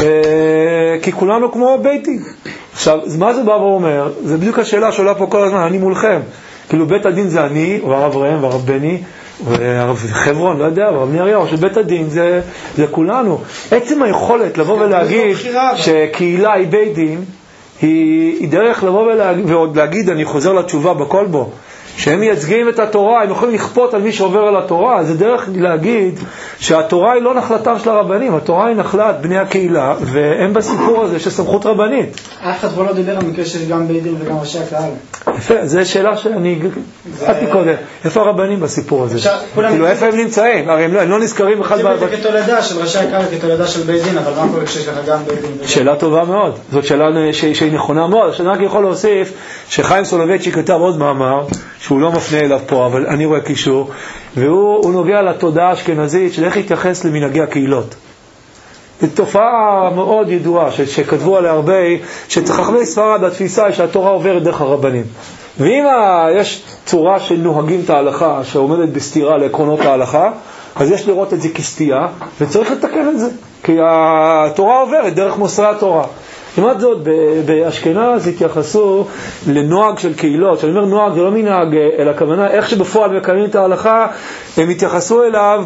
כי כולנו כמו בית דין. עכשיו, מה זה בא ואומר? זה בדיוק השאלה שעולה פה כל הזמן, אני מולכם. כאילו בית הדין זה אני, והרב ראם, והרב בני, והרב חברון, לא יודע, והרב נריה, שבית הדין זה, זה כולנו. עצם היכולת לבוא ולהגיד שקהילה היא בית דין, היא, היא דרך לבוא ולהגיד, ועוד להגיד, אני חוזר לתשובה בכל בו, שהם מייצגים את התורה, הם יכולים לכפות על מי שעובר על התורה, זה דרך להגיד שהתורה היא לא נחלתם של הרבנים, התורה היא נחלת בני הקהילה, והם בסיפור הזה של סמכות רבנית. אף אחד פה לא דיבר על מקרה של גם בית דין וגם ראשי הקהל. יפה, זו שאלה שאני קראתי קודם, איפה הרבנים בסיפור הזה? כאילו איפה הם נמצאים? הרי הם לא נזכרים בכלל... זה בטח כתולדה של ראשי הקהל, כתולדה של בית דין, אבל מה קורה כשיש לך גם בית דין? שאלה טובה מאוד, זאת שאלה שהיא נכונה מאוד. שאני רק יכול להוסיף שחיים סולובייצ'יק כתב עוד מאמר שהוא לא מפנה אליו פה, אבל אני רואה קישור, והוא נוגע לתודעה האשכנזית של איך להתייחס למנהגי הקהילות. זו תופעה מאוד ידועה שכתבו עליה הרבה, שחכמי ספרד התפיסה היא שהתורה עוברת דרך הרבנים. ואם יש צורה של נוהגים את ההלכה שעומדת בסתירה לעקרונות ההלכה, אז יש לראות את זה כסתייה, וצריך לתקן את זה, כי התורה עוברת דרך מוסרי התורה. לעומת זאת, באשכנז התייחסו לנוהג של קהילות. שאני אומר נוהג זה לא מנהג, אלא הכוונה איך שבפועל מקיימים את ההלכה, הם התייחסו אליו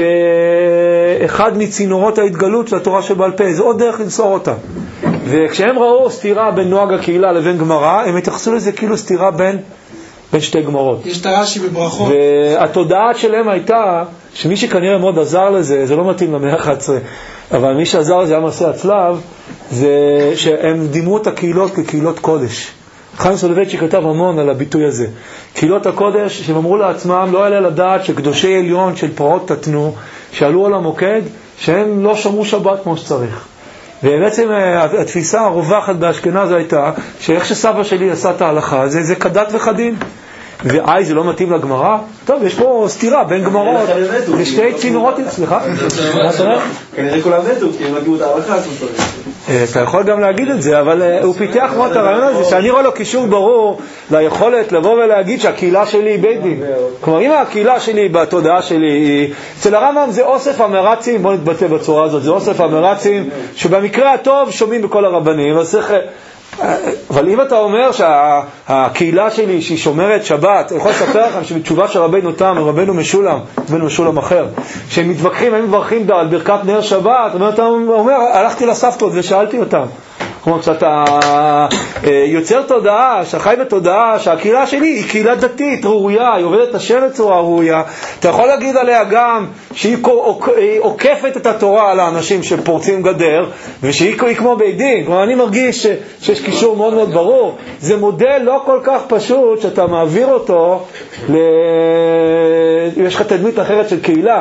כאחד מצינורות ההתגלות של התורה שבעל פה. זה עוד דרך למסור אותה. וכשהם ראו סתירה בין נוהג הקהילה לבין גמרא, הם התייחסו לזה כאילו סתירה בין, בין שתי גמרות. יש את הרש"י בברכות. והתודעה שלהם הייתה, שמי שכנראה מאוד עזר לזה, זה לא מתאים למאה ה-אחת עשרה, אבל מי שעזר לזה היה מעשה הצלב, זה שהם דימו את הקהילות כקהילות קודש. חיים סולובייצ'יק כתב המון על הביטוי הזה. קהילות הקודש, שהם אמרו לעצמם, לא היה לדעת שקדושי עליון של פרעות תתנו, שעלו על המוקד, שהם לא שמרו שבת כמו שצריך. ובעצם התפיסה הרווחת באשכנז הייתה, שאיך שסבא שלי עשה את ההלכה, זה, זה כדת וחדין. ואי, זה לא מתאים לגמרא? טוב, יש פה סתירה בין גמרות. זה שתי צינורות, סליחה? כנראה כולם נטו, כי הם לגיעו את ההלכה. אתה יכול גם להגיד את זה, אבל הוא פיתח מאוד את הרעיון הזה, שאני רואה לו קישור ברור ליכולת לבוא ולהגיד שהקהילה שלי היא בית דין. כלומר, אם הקהילה שלי בתודעה שלי, אצל הרמב"ם זה אוסף המרצים, בוא נתבטא בצורה הזאת, זה אוסף המרצים שבמקרה הטוב שומעים בכל הרבנים, אז צריך... אבל אם אתה אומר שהקהילה שלי שהיא שומרת שבת, אני יכול לספר לכם שבתשובה של רבינו תם ורבינו משולם, רבינו משולם אחר, שהם מתווכחים, הם מברכים על ברכת נר שבת, הוא אומר, הלכתי לסבתות ושאלתי אותם. כלומר, כשאתה יוצר תודעה, שחי בתודעה, שהקהילה שלי היא קהילה דתית, ראויה, היא עובדת השם בצורה ראויה, אתה יכול להגיד עליה גם שהיא עוקפת את התורה על האנשים שפורצים גדר, ושהיא כמו בית דין. כלומר, אני מרגיש שיש קישור מאוד מאוד ברור. זה מודל לא כל כך פשוט שאתה מעביר אותו ל... יש לך תדמית אחרת של קהילה.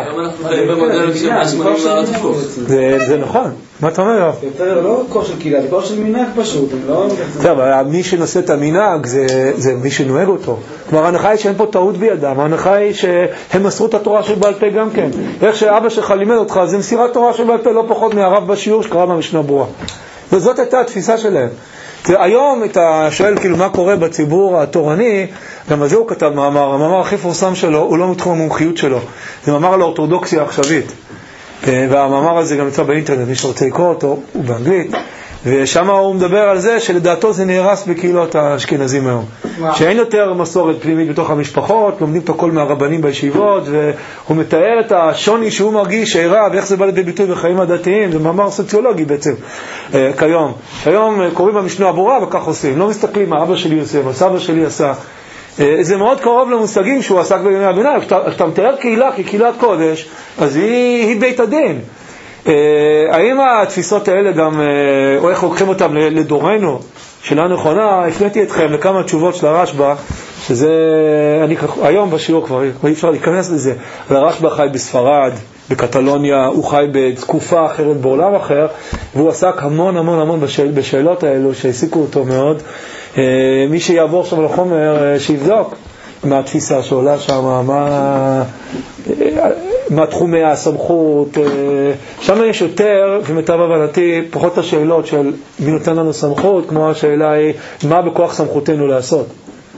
זה נכון. מה אתה אומר? יותר לא כוח של קהילה, זה כוח של מנהג פשוט. אבל מי שנושא את המנהג זה מי שנוהג אותו. כלומר, ההנחה היא שאין פה טעות בידם, ההנחה היא שהם מסרו את התורה של בעל פה גם כן. איך שאבא שלך לימד אותך, זה מסירת תורה של בעל פה לא פחות מהרב בשיעור שקרא במשנה ברורה. וזאת הייתה התפיסה שלהם. היום אתה שואל כאילו מה קורה בציבור התורני, גם על זה הוא כתב מאמר, המאמר הכי פורסם שלו הוא לא מתחום המומחיות שלו, זה מאמר על האורתודוקסיה העכשווית, והמאמר הזה גם נמצא באינטרנט, מי שרוצה לקרוא אותו, הוא באנגלית, ושם הוא מדבר על זה שלדעתו זה נהרס בקהילות האשכנזים היום, שאין יותר מסורת פנימית בתוך המשפחות, לומדים את הכל מהרבנים בישיבות, והוא מתאר את השוני שהוא מרגיש שעירה ואיך זה בא לידי ביטוי בחיים הדתיים. זה מאמר סוציולוגי בעצם כיום. היום קוראים במשנה ברורה וכך עושים, לא מסתכלים מה אבא שלי עושה, מה סבא שלי עשה. זה מאוד קרוב למושגים שהוא עסק בימי הביניים. כשאתה מתאר קהילה כקהילת קודש, אז היא, היא בית הדין. האם התפיסות האלה גם, או איך לוקחים אותם לדורנו, שאלה נכונה? הפניתי אתכם לכמה תשובות של הרשב"א, שזה, אני היום בשיעור כבר, אי אפשר להיכנס לזה, הרשב"א חי בספרד, בקטלוניה, הוא חי בתקופה אחרת בעולם אחר, והוא עסק המון המון המון בשאל, בשאלות האלו שהעסיקו אותו מאוד. מי שיעבור שם לחומר, שיבדוק מהתפיסה שעולה שם, מה... מה תחומי הסמכות, שם יש יותר, ומיטב הבנתי, פחות השאלות של מי נותן לנו סמכות, כמו השאלה היא, מה בכוח סמכותנו לעשות?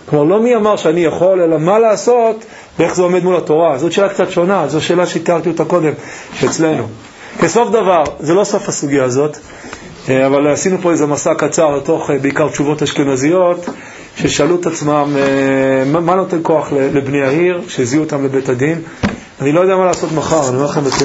כלומר, לא מי אמר שאני יכול, אלא מה לעשות, ואיך זה עומד מול התורה. זאת שאלה קצת שונה, זו שאלה שהתארתי אותה קודם, שאצלנו. כסוף דבר, זה לא סוף הסוגיה הזאת, אבל עשינו פה איזה מסע קצר לתוך בעיקר תשובות אשכנזיות, ששאלו את עצמם מה נותן כוח לבני העיר, שהזיעו אותם לבית הדין. אני לא יודע מה לעשות מחר, אני אומר לכם